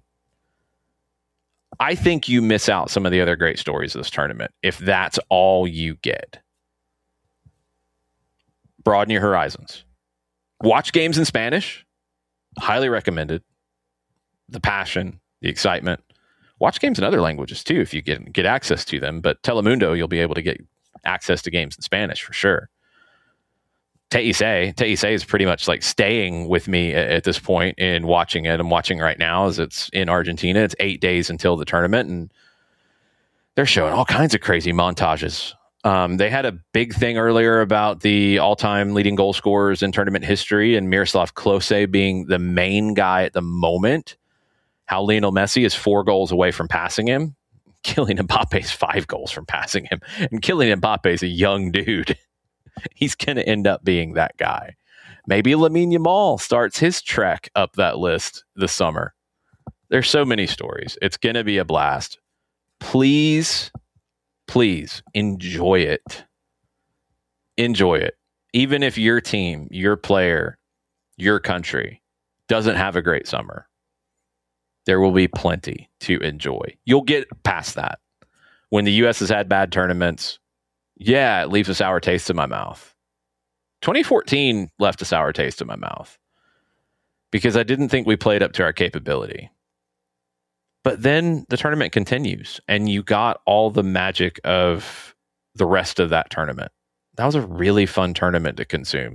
I think you miss out some of the other great stories of this tournament if that's all you get. Broaden your horizons. Watch games in Spanish. Highly recommended. The passion, the excitement. Watch games in other languages too if you get access to them. But Telemundo, you'll be able to get access to games in Spanish for sure. Teisei is pretty much like staying with me at this point in watching it. I'm watching right now as it's in Argentina. It's 8 days until the tournament, and they're showing all kinds of crazy montages. They had a big thing earlier about the all-time leading goal scorers in tournament history and Miroslav Klose being the main guy at the moment. How Lionel Messi is 4 goals away from passing him. Kylian Mbappe is 5 goals from passing him. And Kylian Mbappe is a young dude. He's going to end up being that guy. Maybe Lamine Yamal starts his trek up that list this summer. There's so many stories. It's going to be a blast. Please enjoy it. Enjoy it. Even if your team, your player, your country doesn't have a great summer, there will be plenty to enjoy. You'll get past that. When the U.S. has had bad tournaments, it leaves a sour taste in my mouth. 2014 left a sour taste in my mouth because I didn't think we played up to our capability. But then the tournament continues, and you got all the magic of the rest of that tournament. That was a really fun tournament to consume.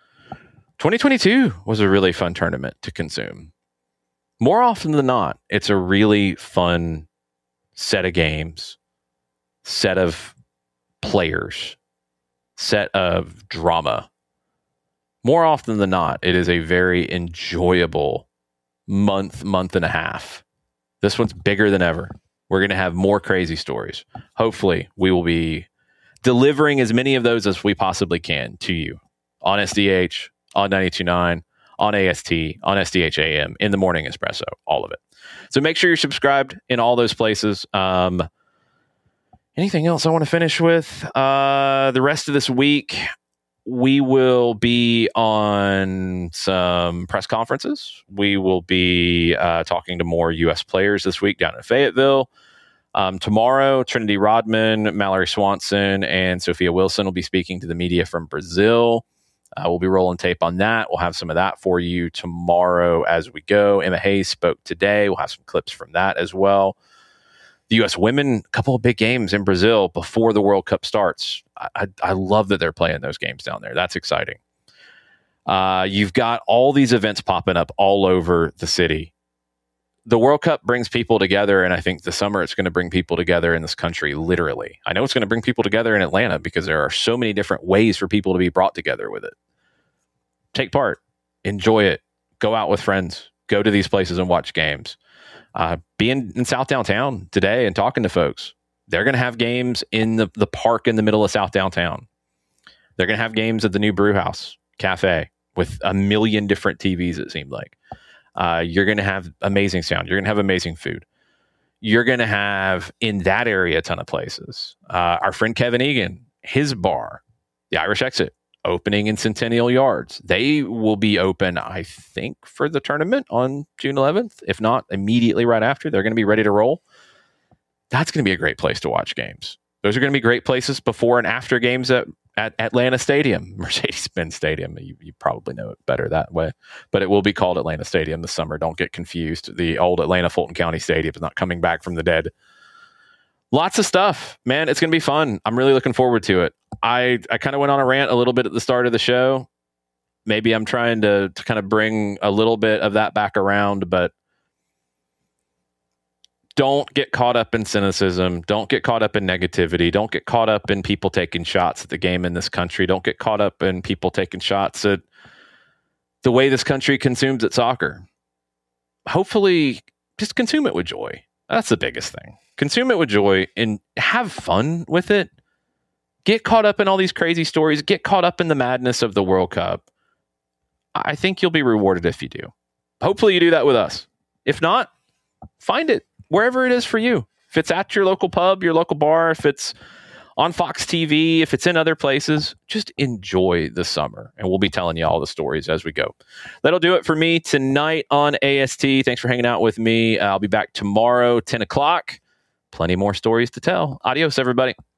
2022 was a really fun tournament to consume. More often than not, it's a really fun set of games, set of players, set of drama. More often than not, it is a very enjoyable month and a half. This one's bigger than ever. We're going to have more crazy stories. Hopefully, we will be delivering as many of those as we possibly can to you on SDH, on 92.9, on AST, on SDHAM, in the Morning Espresso, all of it. So make sure you're subscribed in all those places. Anything else I want to finish with? The rest of this week, we will be on some press conferences. We will be talking to more U.S. players this week down in Fayetteville. Tomorrow, Trinity Rodman, Mallory Swanson, and Sophia Wilson will be speaking to the media from Brazil. We'll be rolling tape on that. We'll have some of that for you tomorrow as we go. Emma Hayes spoke today. We'll have some clips from that as well. The U.S. women, a couple of big games in Brazil before the World Cup starts. I love that they're playing those games down there. That's exciting. You've got all these events popping up all over the city. The World Cup brings people together, and I think this summer it's going to bring people together in this country, literally. I know it's going to bring people together in Atlanta because there are so many different ways for people to be brought together with it. Take part. Enjoy it. Go out with friends. Go to these places and watch games. Being in South Downtown today and talking to folks, they're going to have games in the park in the middle of South Downtown. They're going to have games at the new Brew House Cafe with a million different TVs, it seemed like. You're going to have amazing sound. You're going to have amazing food. You're going to have, in that area, a ton of places. Our friend Kevin Egan, his bar, the Irish Exit, opening in Centennial Yards. They will be open, I think, for the tournament on June 11th. If not, immediately right after. They're going to be ready to roll. That's going to be a great place to watch games. Those are going to be great places before and after games at Atlanta Stadium, Mercedes-Benz Stadium. You probably know it better that way, but it will be called Atlanta Stadium this summer. Don't get confused. The old Atlanta Fulton County Stadium is not coming back from the dead. Lots of stuff, man. It's going to be fun. I'm really looking forward to it. I kind of went on a rant a little bit at the start of the show. Maybe I'm trying to kind of bring a little bit of that back around, but don't get caught up in cynicism. Don't get caught up in negativity. Don't get caught up in people taking shots at the game in this country. Don't get caught up in people taking shots at the way this country consumes its soccer. Hopefully, just consume it with joy. That's the biggest thing. Consume it with joy and have fun with it. Get caught up in all these crazy stories. Get caught up in the madness of the World Cup. I think you'll be rewarded if you do. Hopefully you do that with us. If not, find it wherever it is for you. If it's at your local pub, your local bar, if it's on Fox TV, if it's in other places, just enjoy the summer. And we'll be telling you all the stories as we go. That'll do it for me tonight on AST. Thanks for hanging out with me. I'll be back tomorrow, 10 o'clock. Plenty more stories to tell. Adios, everybody.